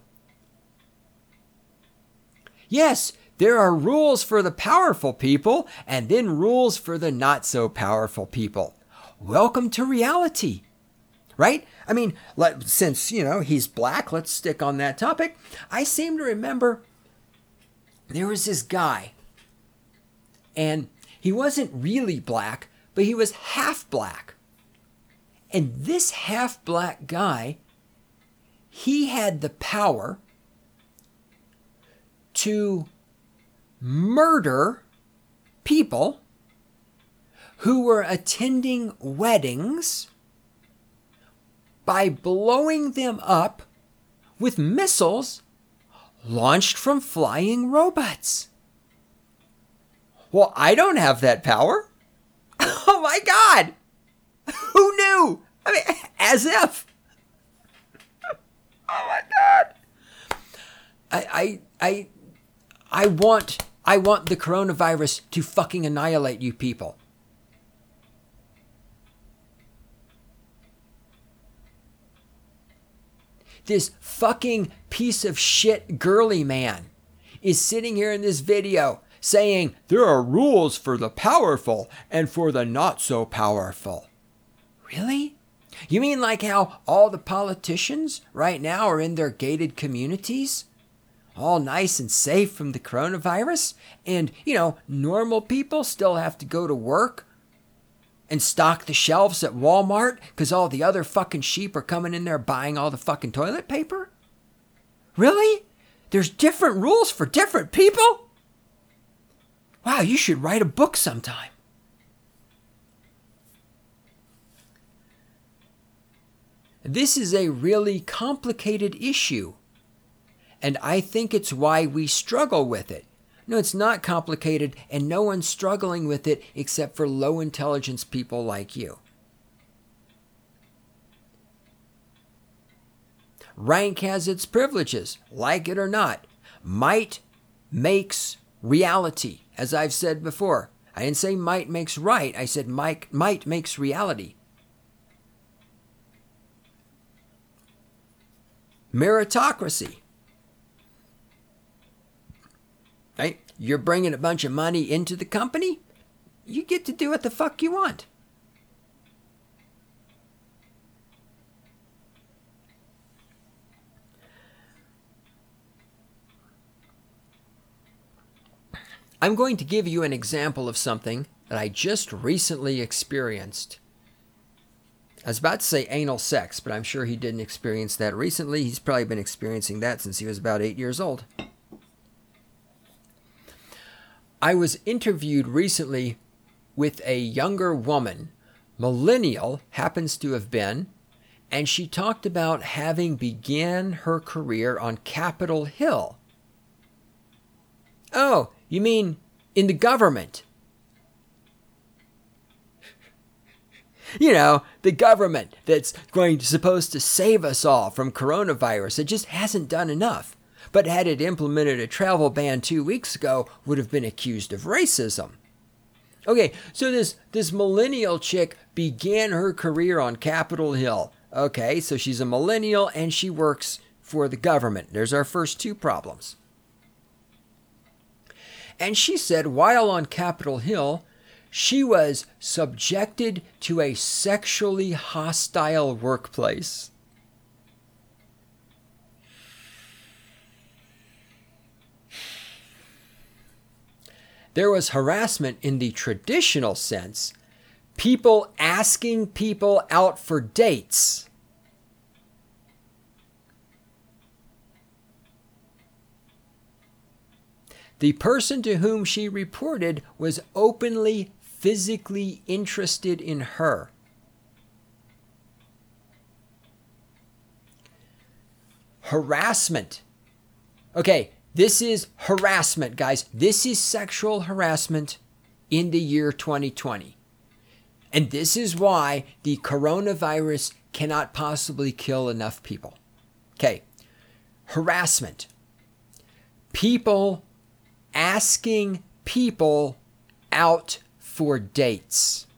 Yes, there are rules for the powerful people and then rules for the not so powerful people. Welcome to reality. right? I mean, let, since, you know, he's black, let's stick on that topic. I seem to remember there was this guy, and he wasn't really black, but he was half black. And this half black guy, he had the power to murder people who were attending weddings by blowing them up with missiles launched from flying robots. Well, I don't have that power. Oh my God. Who knew? I mean, as if. Oh my God. I, I, I, I want, I want the coronavirus to fucking annihilate you people. This fucking piece of shit girly man is sitting here in this video saying there are rules for the powerful and for the not so powerful. Really? You mean like how all the politicians right now are in their gated communities? All nice and safe from the coronavirus? And, you know, normal people still have to go to work and stock the shelves at Walmart because all the other fucking sheep are coming in there buying all the fucking toilet paper? Really? There's different rules for different people? Wow, you should write a book sometime. This is a really complicated issue, and I think it's why we struggle with it. No, it's not complicated, and no one's struggling with it except for low intelligence people like you. Rank has its privileges, like it or not. Might makes reality, as I've said before. I didn't say might makes right, I said might, might makes reality. Meritocracy. Right? You're bringing a bunch of money into the company, you get to do what the fuck you want. I'm going to give you an example of something that I just recently experienced. I was about to say anal sex, but I'm sure he didn't experience that recently. He's probably been experiencing that since he was about eight years old. I was interviewed recently with a younger woman, millennial happens to have been, and she talked about having began her career on Capitol Hill. Oh, you mean in the government? You know, the government that's going to, supposed to save us all from coronavirus. It just hasn't done enough. But had it implemented a travel ban two weeks ago, would have been accused of racism. Okay, so this, this millennial chick began her career on Capitol Hill. Okay, so she's a millennial and she works for the government. There's our first two problems. And she said while on Capitol Hill, she was subjected to a sexually hostile workplace. There was harassment in the traditional sense, people asking people out for dates. The person to whom she reported was openly physically interested in her. Harassment. Okay, this is harassment, guys. This is sexual harassment in the year twenty twenty. And this is why the coronavirus cannot possibly kill enough people. Okay, harassment. People asking people out for dates.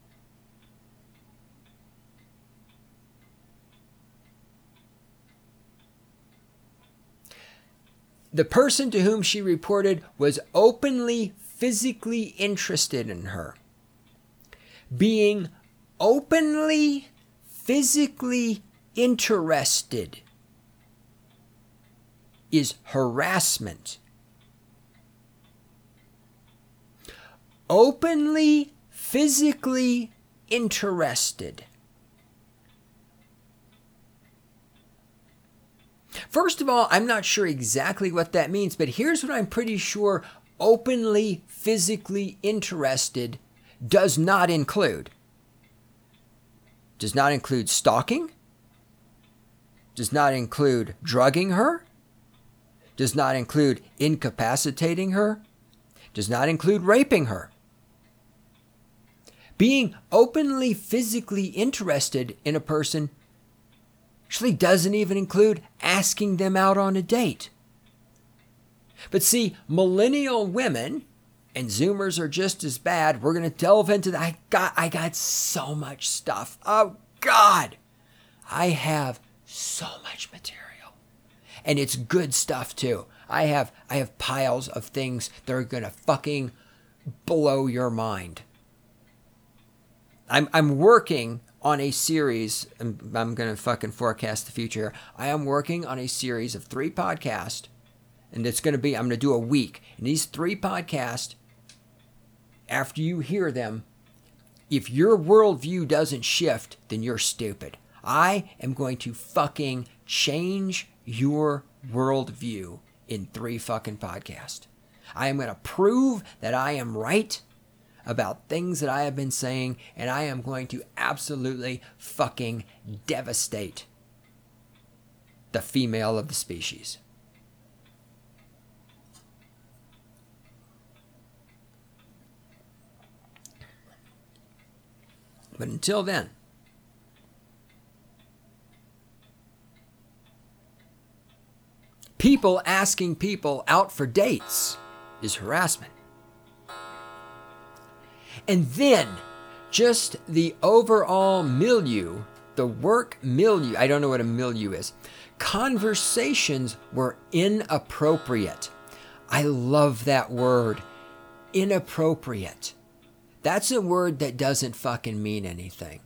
The person to whom she reported was openly physically interested in her. Being openly physically interested is harassment. Openly physically interested. First of all, I'm not sure exactly what that means, but here's what I'm pretty sure openly physically interested does not include. Does not include stalking. Does not include drugging her. Does not include incapacitating her. Does not include raping her. Being openly physically interested in a person actually doesn't even include asking them out on a date. But see, millennial women, and Zoomers are just as bad. We're going to delve into that. I got, I got so much stuff. Oh, God. I have so much material. And it's good stuff, too. I have, I have piles of things that are going to fucking blow your mind. I'm, I'm working on a series. I'm, I'm going to fucking forecast the future. I am working on a series of three podcasts. And it's going to be, I'm going to do a week. And these three podcasts, after you hear them, if your worldview doesn't shift, then you're stupid. I am going to fucking change your worldview in three fucking podcasts. I am going to prove that I am right about things that I have been saying, and I am going to absolutely fucking devastate the female of the species. But until then, people asking people out for dates is harassment. And then, just the overall milieu, the work milieu, I don't know what a milieu is. Conversations were inappropriate. I love that word, inappropriate. That's a word that doesn't fucking mean anything.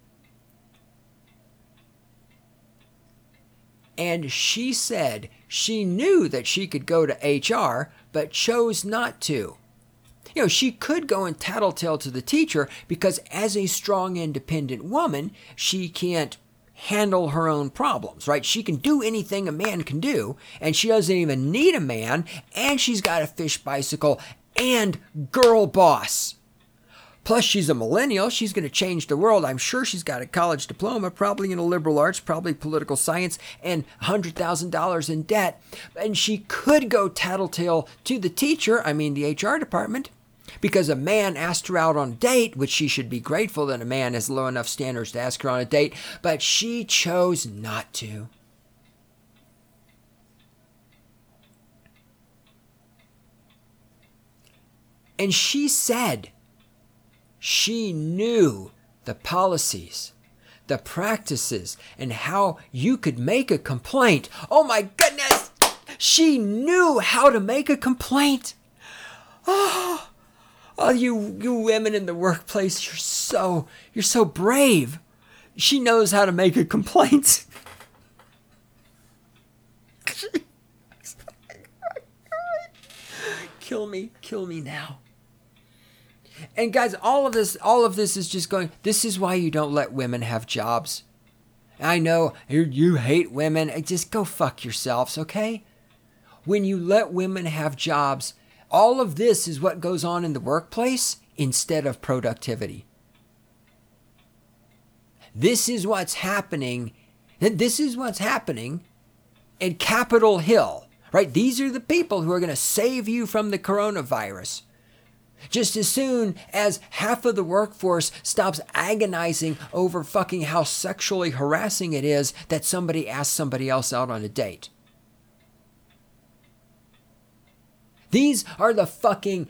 And she said she knew that she could go to H R, but chose not to. You know, she could go and tattletale to the teacher because as a strong, independent woman, she can't handle her own problems, right? She can do anything a man can do, and she doesn't even need a man, and she's got a fish bicycle and girl boss. Plus, she's a millennial. She's going to change the world. I'm sure she's got a college diploma, probably in a liberal arts, probably political science, and one hundred thousand dollars in debt. And she could go tattletale to the teacher, I mean the H R department, because a man asked her out on a date, which she should be grateful that a man has low enough standards to ask her on a date, but she chose not to. And she said, she knew the policies, the practices, and how you could make a complaint. Oh my goodness! She knew how to make a complaint. Oh, oh you, you women in the workplace, you're so, you're so brave. She knows how to make a complaint. Kill me, kill me now. And guys, all of this, all of this is just going, this is why you don't let women have jobs. I know you, you hate women. Just go fuck yourselves, okay? When you let women have jobs, all of this is what goes on in the workplace instead of productivity. This is what's happening. This is what's happening at Capitol Hill, right? These are the people who are going to save you from the coronavirus. Just as soon as half of the workforce stops agonizing over fucking how sexually harassing it is that somebody asks somebody else out on a date. These are the fucking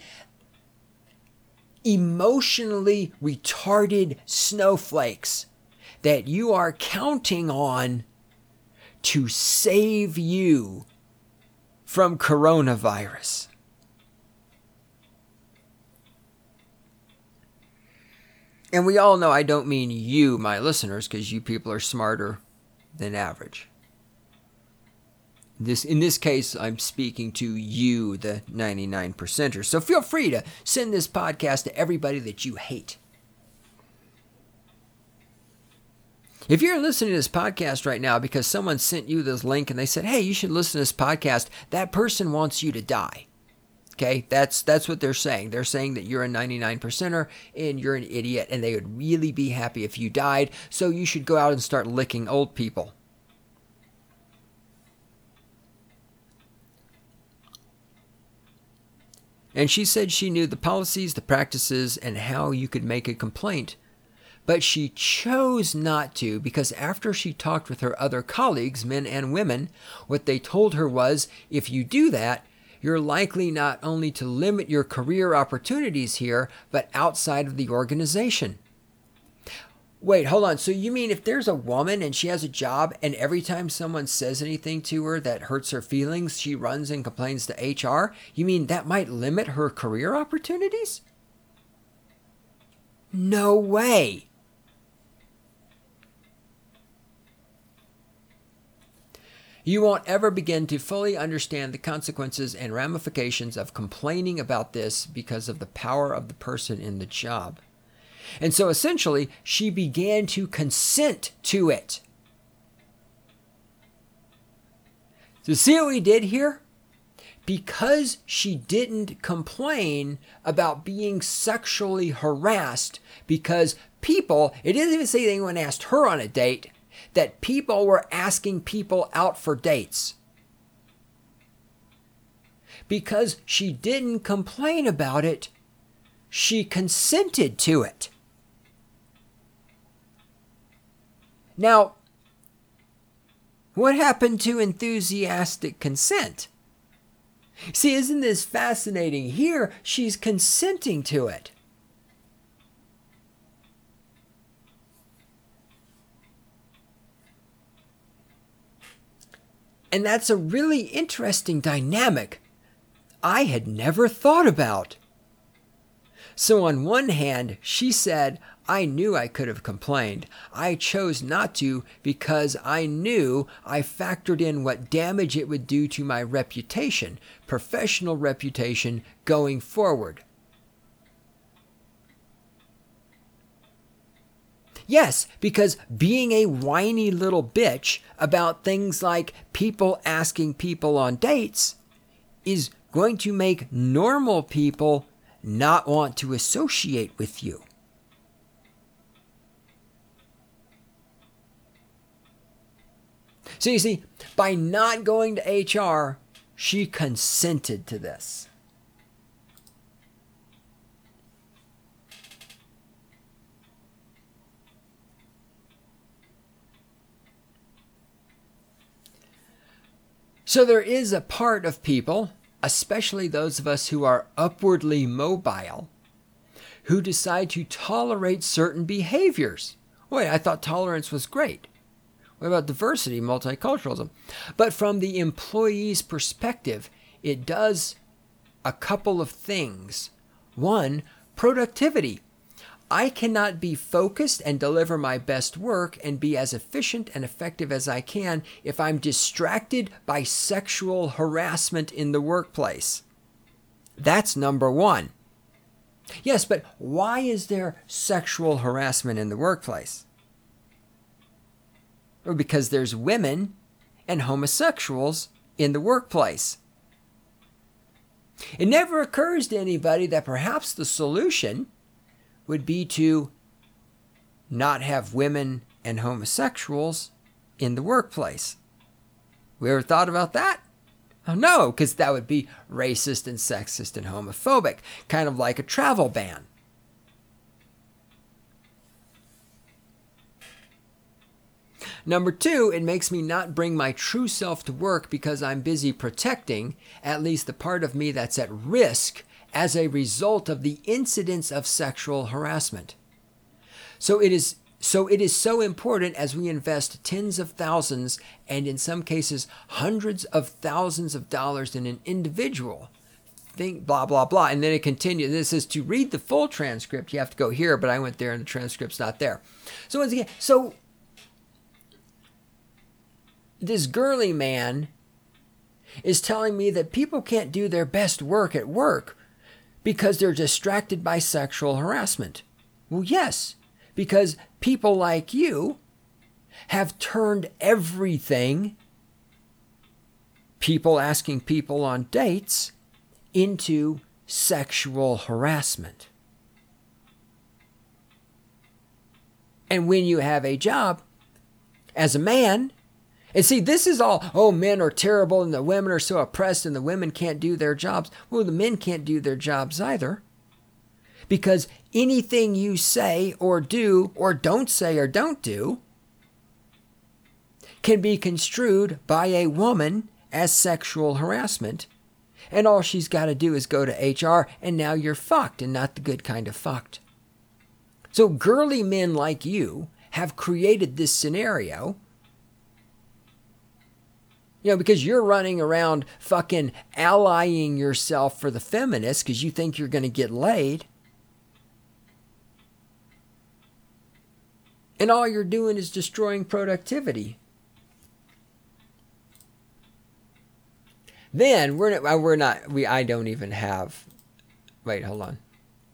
emotionally retarded snowflakes that you are counting on to save you from coronavirus. And we all know I don't mean you, my listeners, because you people are smarter than average. This, in this case, I'm speaking to you, the ninety-nine percenters. So feel free to send this podcast to everybody that you hate. If you're listening to this podcast right now because someone sent you this link and they said, hey, you should listen to this podcast, that person wants you to die. Okay, that's that's what they're saying. They're saying that you're a ninety-nine percenter and you're an idiot and they would really be happy if you died, so you should go out and start licking old people. And she said she knew the policies, the practices, and how you could make a complaint. But she chose not to because after she talked with her other colleagues, men and women, what they told her was, if you do that, you're likely not only to limit your career opportunities here, but outside of the organization. Wait, hold on. So you mean if there's a woman and she has a job and every time someone says anything to her that hurts her feelings, she runs and complains to H R? You mean that might limit her career opportunities? No way. You won't ever begin to fully understand the consequences and ramifications of complaining about this because of the power of the person in the job. And so essentially, she began to consent to it. So see what we did here? Because she didn't complain about being sexually harassed, because people, it didn't even say anyone asked her on a date, that people were asking people out for dates. Because she didn't complain about it, she consented to it. Now, what happened to enthusiastic consent? See, isn't this fascinating? Here, she's consenting to it. And that's a really interesting dynamic I had never thought about. So on one hand, she said, I knew I could have complained. I chose not to because I knew I factored in what damage it would do to my reputation, professional reputation going forward. Yes, because being a whiny little bitch about things like people asking people on dates is going to make normal people not want to associate with you. So you see, by not going to H R, she consented to this. So there is a part of people, especially those of us who are upwardly mobile, who decide to tolerate certain behaviors. Wait, I thought tolerance was great. What about diversity, multiculturalism? But from the employee's perspective, it does a couple of things. One, productivity. I cannot be focused and deliver my best work and be as efficient and effective as I can if I'm distracted by sexual harassment in the workplace. That's number one. Yes, but why is there sexual harassment in the workplace? Or because there's women and homosexuals in the workplace. It never occurs to anybody that perhaps the solution would be to not have women and homosexuals in the workplace. We ever thought about that? Oh, no, because that would be racist and sexist and homophobic, kind of like a travel ban. Number two, it makes me not bring my true self to work because I'm busy protecting at least the part of me that's at risk as a result of the incidence of sexual harassment. So it is so it is so important as we invest tens of thousands and in some cases hundreds of thousands of dollars in an individual, think blah, blah, blah. And then it continues. This is to read the full transcript. You have to go here, but I went there and the transcript's not there. So once again, so this girly man is telling me that people can't do their best work at work because they're distracted by sexual harassment. Well, yes, because people like you have turned everything, people asking people on dates, into sexual harassment. And when you have a job as a man, and see, this is all, oh, men are terrible and the women are so oppressed and the women can't do their jobs. Well, the men can't do their jobs either. Because anything you say or do or don't say or don't do can be construed by a woman as sexual harassment. And all she's got to do is go to H R and now you're fucked and not the good kind of fucked. So girly men like you have created this scenario. You know, because you're running around fucking allying yourself for the feminists because you think you're going to get laid. And all you're doing is destroying productivity. Then we're not, we're not, we, I don't even have, wait, hold on.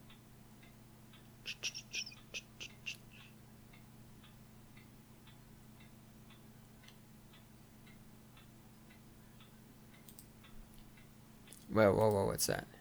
Whoa, whoa, whoa, what's that?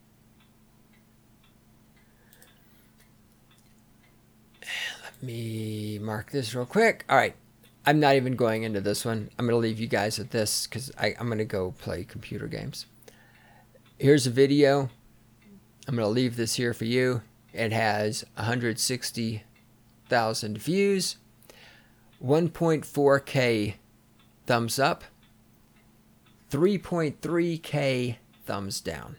Let me mark this real quick. All right. I'm not even going into this one. I'm going to leave you guys with this because I'm going to go play computer games. Here's a video. I'm going to leave this here for you. It has one hundred sixty thousand views, one point four K thumbs up, three point three K thumbs down.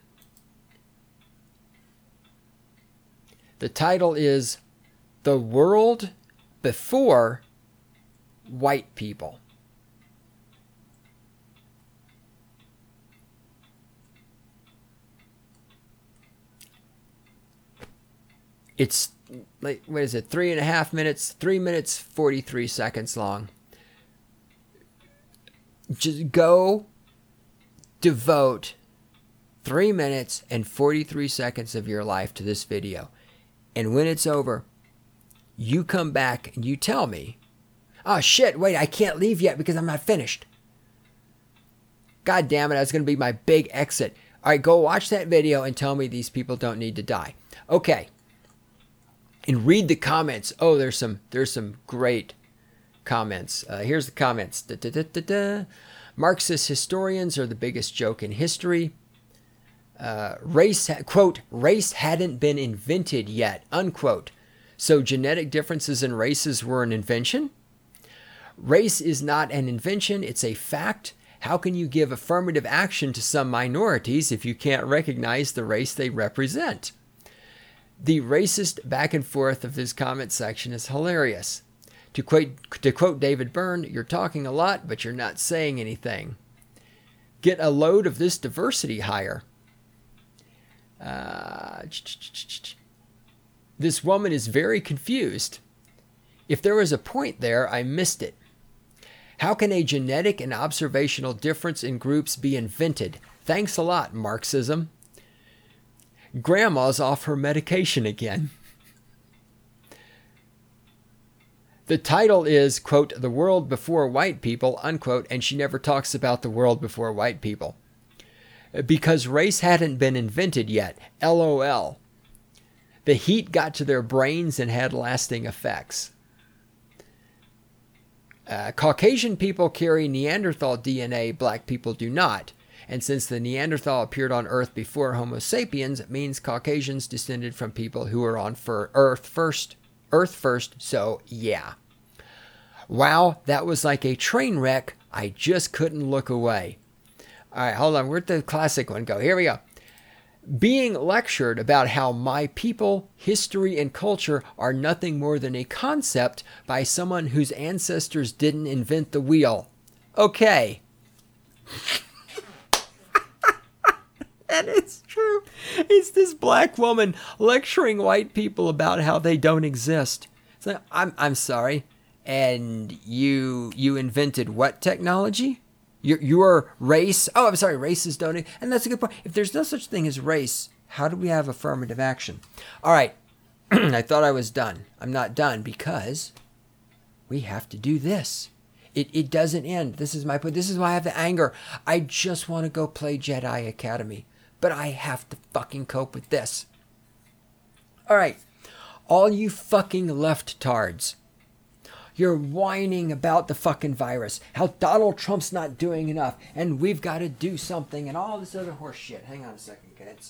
The title is The World Before White People. It's like, what is it, three and a half minutes, three minutes, forty-three seconds long. Just go devote three minutes and forty-three seconds of your life to this video. And when it's over, you come back and you tell me, oh shit, wait, I can't leave yet because I'm not finished. God damn it, that's going to be my big exit. All right, go watch that video and tell me these people don't need to die. Okay. And read the comments. Oh, there's some there's some great comments. Uh, here's the comments. Da, da, da, da, da. Marxist historians are the biggest joke in history. Uh, race, quote, race hadn't been invented yet, unquote. So genetic differences in races were an invention? Race is not an invention, it's a fact. How can you give affirmative action to some minorities if you can't recognize the race they represent? The racist back and forth of this comment section is hilarious. To quote, to quote David Byrne, you're talking a lot, but you're not saying anything. Get a load of this diversity higher. Uh, this woman is very confused. If there was a point there, I missed it. How can a genetic and observational difference in groups be invented? Thanks a lot, Marxism. Grandma's off her medication again. The title is, quote, The World Before White People, unquote, and she never talks about the world before white people. Because race hadn't been invented yet. LOL. The heat got to their brains and had lasting effects. Uh, Caucasian people carry Neanderthal D N A, black people do not. And since the Neanderthal appeared on Earth before Homo sapiens, it means Caucasians descended from people who were on fir- Earth first. Earth first, so yeah. Wow, that was like a train wreck. I just couldn't look away. All right, hold on. Where'd the classic one go? Here we go. Being lectured about how my people, history, and culture are nothing more than a concept by someone whose ancestors didn't invent the wheel. Okay. That is true. true. It's this black woman lecturing white people about how they don't exist. So I'm I'm sorry. And you you invented what technology? Your your race? Oh, I'm sorry. Races don't. And that's a good point. If there's no such thing as race, how do we have affirmative action? All right. I thought I was done. I'm not done because we have to do this. It it doesn't end. This is my point. This is why I have the anger. I just want to go play Jedi Academy, but I have to fucking cope with this. All right. All you fucking left-tards. You're whining about the fucking virus, how Donald Trump's not doing enough, and we've got to do something, and all this other horse shit. Hang on a second, kids.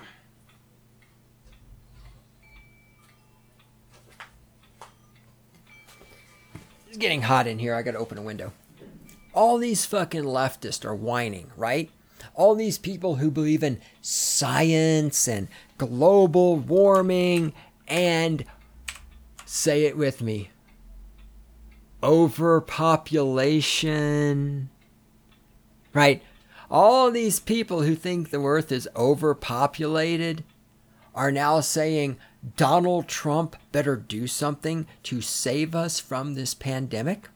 It's getting hot in here. I got to open a window. All these fucking leftists are whining, right? All these people who believe in science and global warming and, say it with me, overpopulation, right? All these people who think the earth is overpopulated are now saying Donald Trump better do something to save us from this pandemic.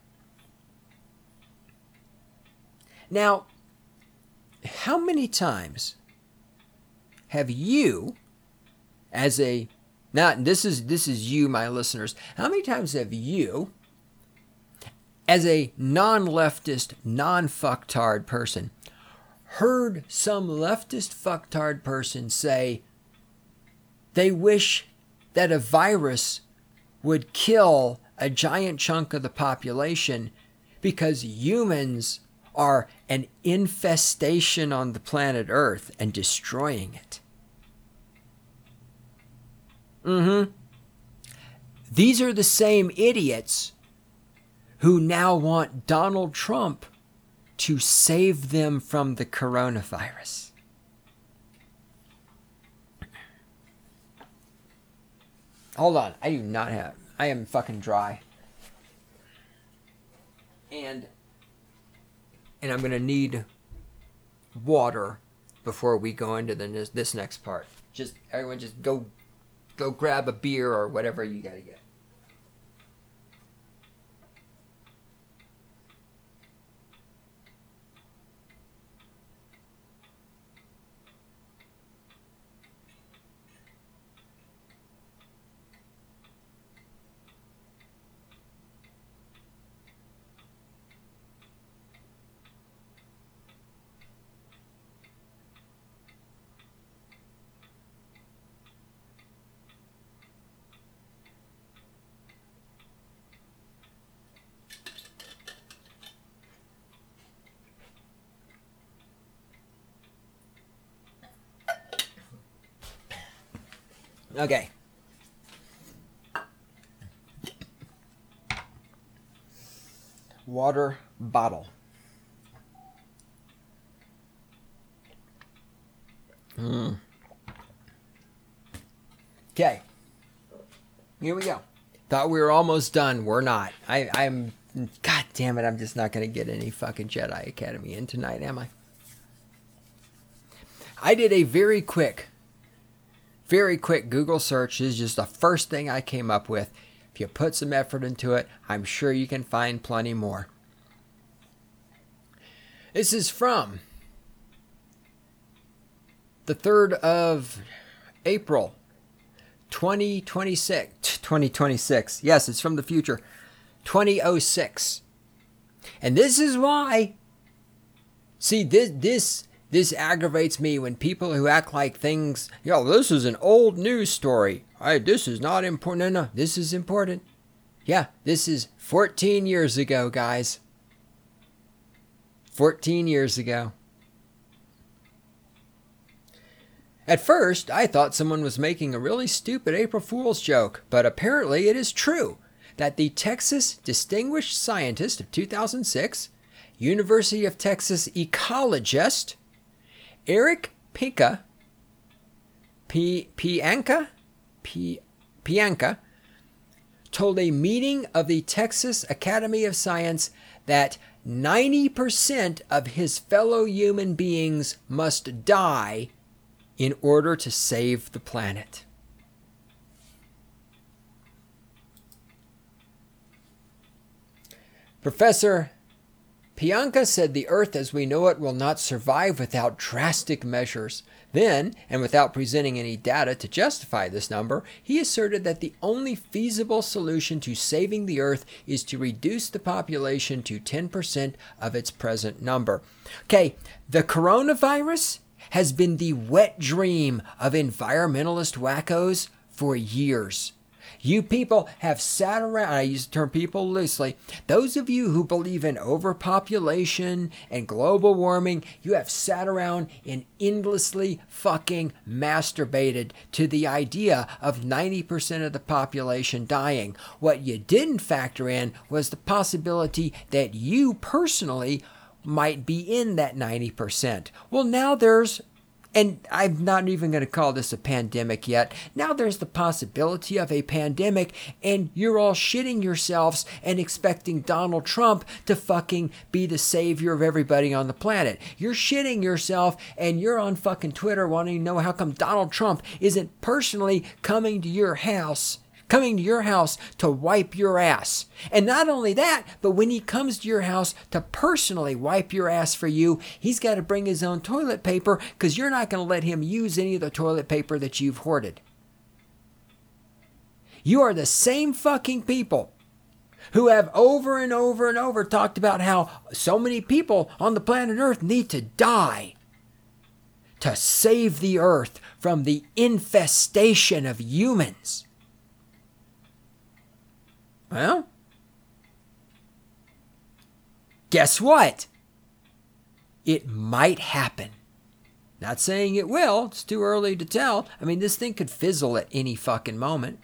Now, how many times have you, as a, not this is this is you, my listeners, how many times have you, as a non-leftist, non-fucktard person, heard some leftist fucktard person say they wish that a virus would kill a giant chunk of the population because humans are an infestation on the planet Earth and destroying it? Mm-hmm. These are the same idiots who now want Donald Trump to save them from the coronavirus. Hold on, I do not have, I am fucking dry. And, and I'm gonna need water before we go into the, this, this next part. Just, everyone just go, go grab a beer or whatever you gotta get. Okay. Water bottle. Mm. Okay. Here we go. Thought we were almost done. We're not. I, I'm... God damn it, I'm just not going to get any fucking Jedi Academy in tonight, am I? I did a very quick... Very quick Google search. This is just the first thing I came up with. If you put some effort into it, I'm sure you can find plenty more. This is from the third of April, twenty twenty-six. twenty twenty-six. Yes, it's from the future. twenty oh six. And this is why. See, this this... This aggravates me when people who act like things, yo, this is an old news story. I, this is not important. No, no, this is important. Yeah, this is fourteen years ago, guys. fourteen years ago. At first, I thought someone was making a really stupid April Fool's joke, but apparently it is true that the Texas Distinguished Scientist of two thousand six, University of Texas ecologist, Eric Pica, P- Pianka, P- Pianka, told a meeting of the Texas Academy of Science that ninety percent of his fellow human beings must die in order to save the planet. Professor Pianka said the Earth as we know it will not survive without drastic measures. Then, and without presenting any data to justify this number, he asserted that the only feasible solution to saving the Earth is to reduce the population to ten percent of its present number. Okay, the coronavirus has been the wet dream of environmentalist wackos for years. You people have sat around, I use the term people loosely, those of you who believe in overpopulation and global warming, you have sat around and endlessly fucking masturbated to the idea of ninety percent of the population dying. What you didn't factor in was the possibility that you personally might be in that ninety percent. Well, now there's And I'm not even going to call this a pandemic yet. Now there's the possibility of a pandemic, and you're all shitting yourselves and expecting Donald Trump to fucking be the savior of everybody on the planet. You're shitting yourself, and you're on fucking Twitter wanting to know how come Donald Trump isn't personally coming to your house coming to your house to wipe your ass. And not only that, but when he comes to your house to personally wipe your ass for you, he's got to bring his own toilet paper because you're not going to let him use any of the toilet paper that you've hoarded. You are the same fucking people who have over and over and over talked about how so many people on the planet Earth need to die to save the Earth from the infestation of humans. Well, guess what? It might happen. Not saying it will. It's too early to tell. I mean, this thing could fizzle at any fucking moment.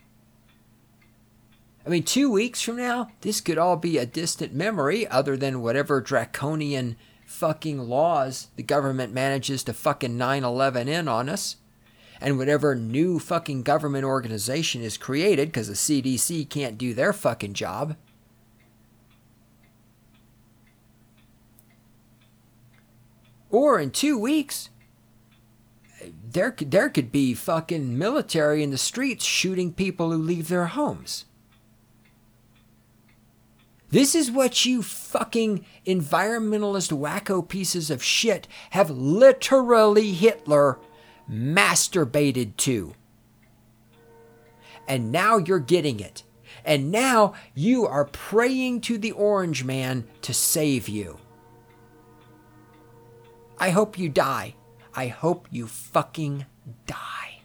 I mean, two weeks from now, this could all be a distant memory other than whatever draconian fucking laws the government manages to fucking nine eleven in on us. And whatever new fucking government organization is created, because the C D C can't do their fucking job. Or in two weeks, there could, there could be fucking military in the streets shooting people who leave their homes. This is what you fucking environmentalist wacko pieces of shit have literally Hitler masturbated to. And now you're getting it. And now you are praying to the Orange Man to save you. I hope you die. I hope you fucking die.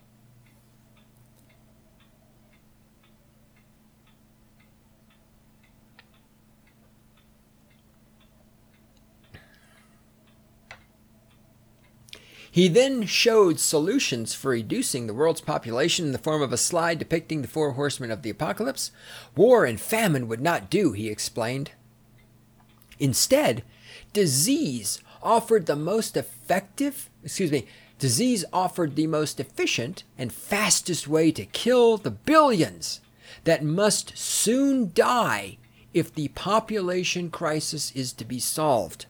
He then showed solutions for reducing the world's population in the form of a slide depicting the four horsemen of the apocalypse. War and famine would not do, he explained. Instead, disease offered the most effective, excuse me, disease offered the most efficient and fastest way to kill the billions that must soon die if the population crisis is to be solved.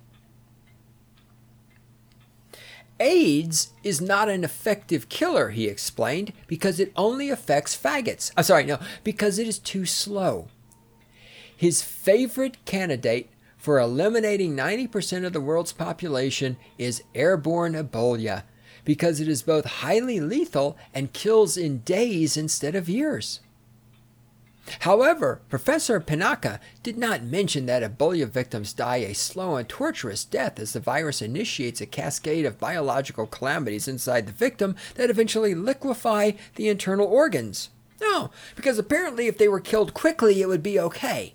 AIDS is not an effective killer, he explained, because it only affects faggots. I'm sorry, no, because it is too slow. His favorite candidate for eliminating ninety percent of the world's population is airborne Ebola, because it is both highly lethal and kills in days instead of years. However, Professor Pinaka did not mention that Ebola victims die a slow and torturous death as the virus initiates a cascade of biological calamities inside the victim that eventually liquefy the internal organs. No, because apparently if they were killed quickly, it would be okay.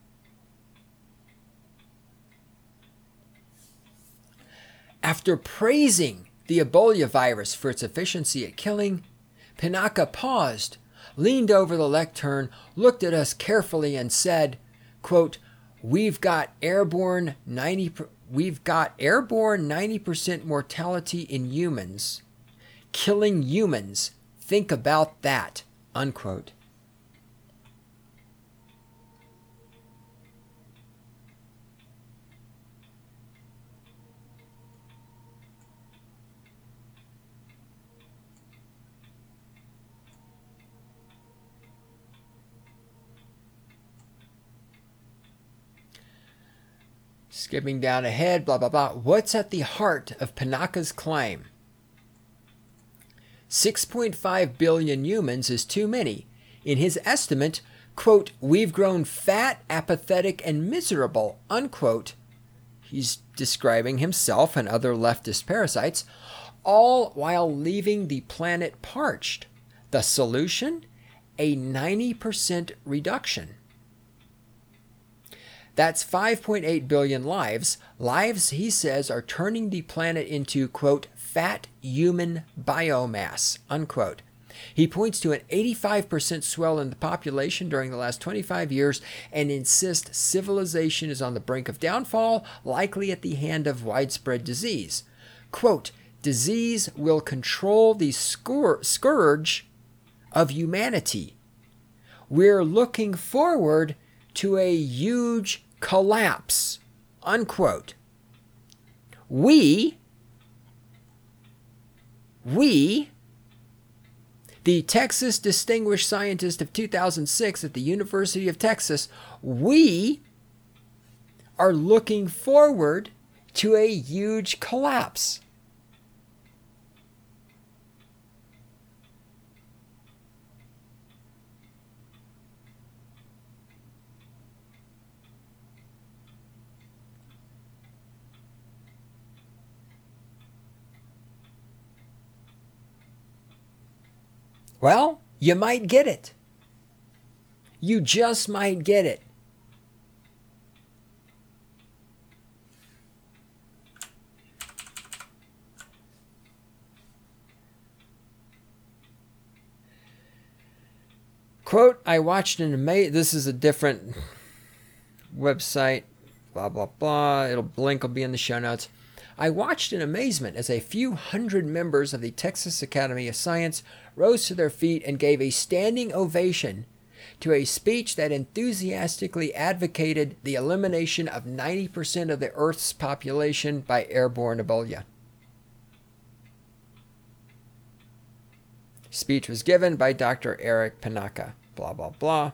After praising the Ebola virus for its efficiency at killing, Pinaka paused, leaned over the lectern, looked at us carefully and said, quote, We've got airborne ninety we've got airborne ninety percent mortality in humans. Killing humans. Think about that. Unquote. Skipping down ahead, blah, blah, blah. What's at the heart of Panaka's claim? six point five billion humans is too many. In his estimate, quote, we've grown fat, apathetic, and miserable, unquote. He's describing himself and other leftist parasites, all while leaving the planet parched. The solution? A ninety percent reduction. That's five point eight billion lives. Lives, he says, are turning the planet into, quote, fat human biomass, unquote. He points to an eighty-five percent swell in the population during the last twenty-five years and insists civilization is on the brink of downfall, likely at the hand of widespread disease. Quote, disease will control the scour- scourge of humanity. We're looking forward to a huge collapse, unquote. We, we, the Texas Distinguished Scientist of two thousand six at the University of Texas, we are looking forward to a huge collapse. Well, you might get it. You just might get it. Quote, I watched an amazing, this is a different website, blah, blah, blah. It'll link will be in the show notes. I watched in amazement as a few hundred members of the Texas Academy of Science rose to their feet and gave a standing ovation to a speech that enthusiastically advocated the elimination of ninety percent of the Earth's population by airborne Ebola. Speech was given by Doctor Eric Panaka, blah, blah, blah.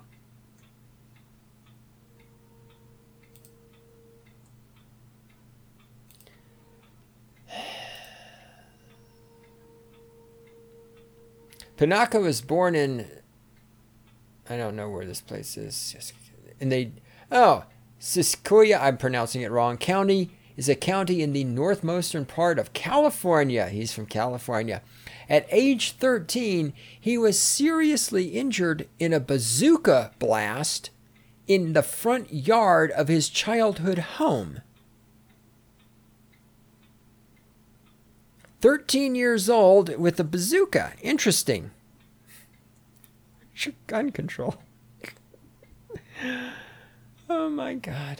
Panaka was born in, I don't know where this place is, and they, oh, Siskiyou, I'm pronouncing it wrong, County is a county in the northwestern part of California. He's from California. At age thirteen, he was seriously injured in a bazooka blast in the front yard of his childhood home. thirteen years old with a bazooka. Interesting. Gun control. Oh my God.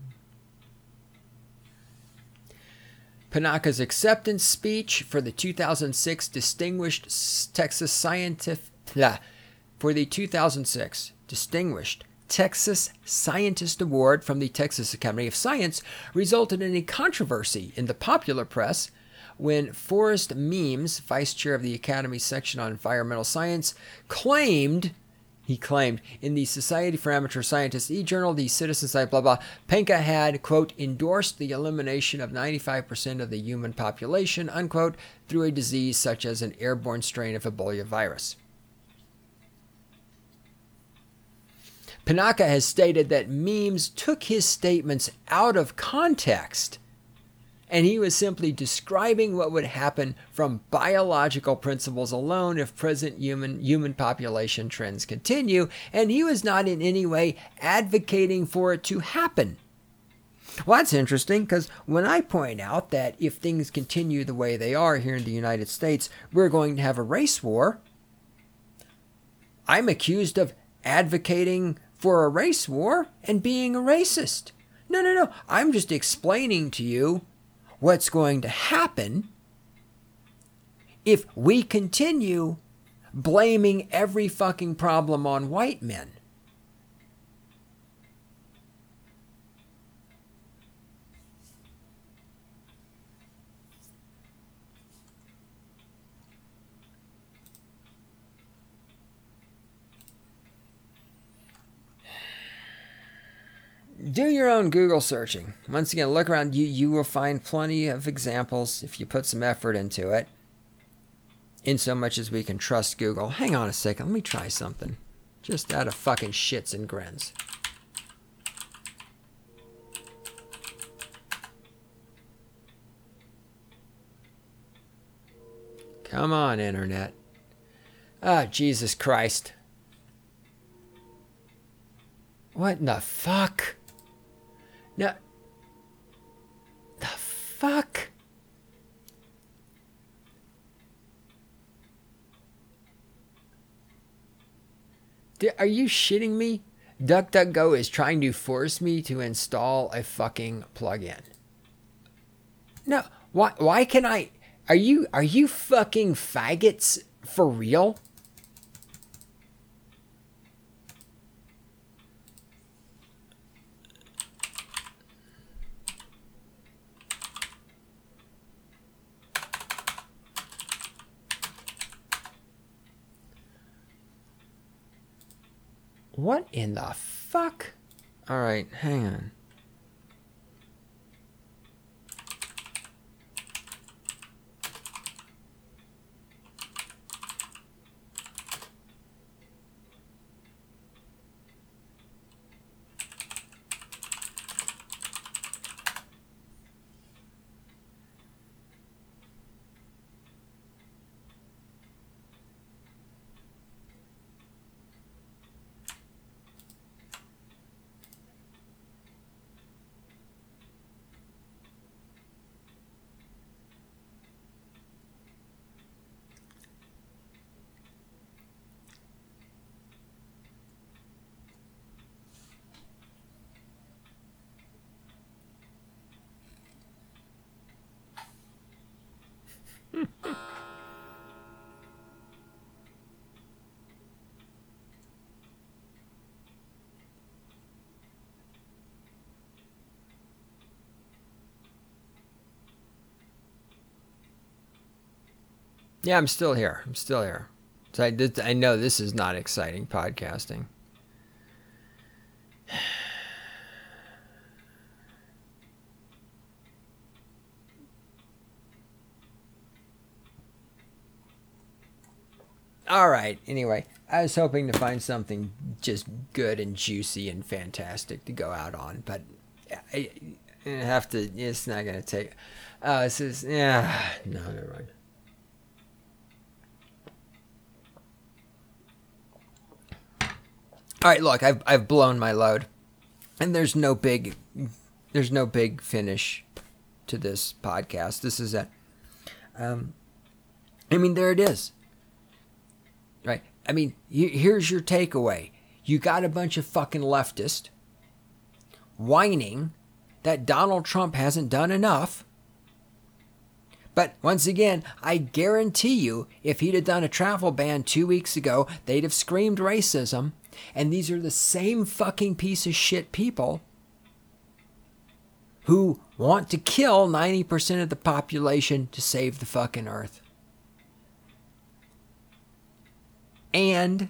Panaka's acceptance speech for the two thousand six Distinguished Texas Scientist for the two thousand six Distinguished Texas Scientist Award from the Texas Academy of Science resulted in a controversy in the popular press when Forrest Memes, vice chair of the Academy's section on environmental science, claimed, he claimed, in the Society for Amateur Scientists e-journal, the Citizen Science, blah, blah, Panka had, quote, endorsed the elimination of ninety-five percent of the human population, unquote, through a disease such as an airborne strain of Ebola virus. Panaka has stated that Memes took his statements out of context, and he was simply describing what would happen from biological principles alone if present human human population trends continue, and he was not in any way advocating for it to happen. Well, that's interesting, because when I point out that if things continue the way they are here in the United States, we're going to have a race war, I'm accused of advocating for a race war and being a racist. No, no, no. I'm just explaining to you what's going to happen if we continue blaming every fucking problem on white men. do your own Google searching. Once again, look around. You, you will find plenty of examples if you put some effort into it. In so much as we can trust Google. Hang on a second. Let me try something. Just out of fucking shits and grins. Come on, Internet. Ah, Jesus Christ. What in the fuck? No. The fuck? Are you shitting me? DuckDuckGo is trying to force me to install a fucking plugin. No, why? Why can I? Are you? Are you fucking faggots for real? What in the fuck? All right, hang on. Yeah, I'm still here. I'm still here. So I did. I know this is not exciting podcasting. All right. Anyway, I was hoping to find something just good and juicy and fantastic to go out on, but I, I have to. It's not gonna take. Oh, uh, this is yeah. No, never mind. All right, look, I've I've blown my load, and there's no big, there's no big finish to this podcast. This is it. Um, I mean, there it is. Right. I mean, here's your takeaway. You got a bunch of fucking leftists whining that Donald Trump hasn't done enough. But once again, I guarantee you, if he'd have done a travel ban two weeks ago, they'd have screamed racism. And these are the same fucking piece of shit people who want to kill ninety percent of the population to save the fucking earth. And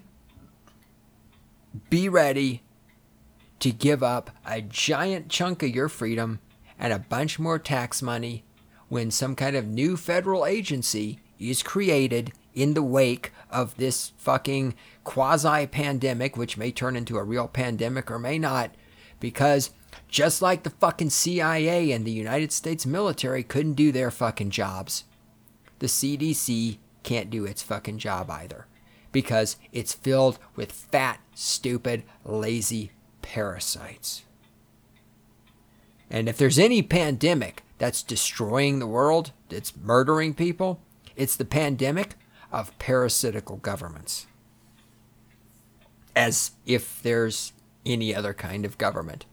be ready to give up a giant chunk of your freedom and a bunch more tax money when some kind of new federal agency is created in the wake of this fucking quasi-pandemic, which may turn into a real pandemic or may not, because just like the fucking C I A and the United States military couldn't do their fucking jobs, the C D C can't do its fucking job either, because it's filled with fat, stupid, lazy parasites. And if there's any pandemic that's destroying the world, that's murdering people, it's the pandemic of parasitical governments. As if there's any other kind of government.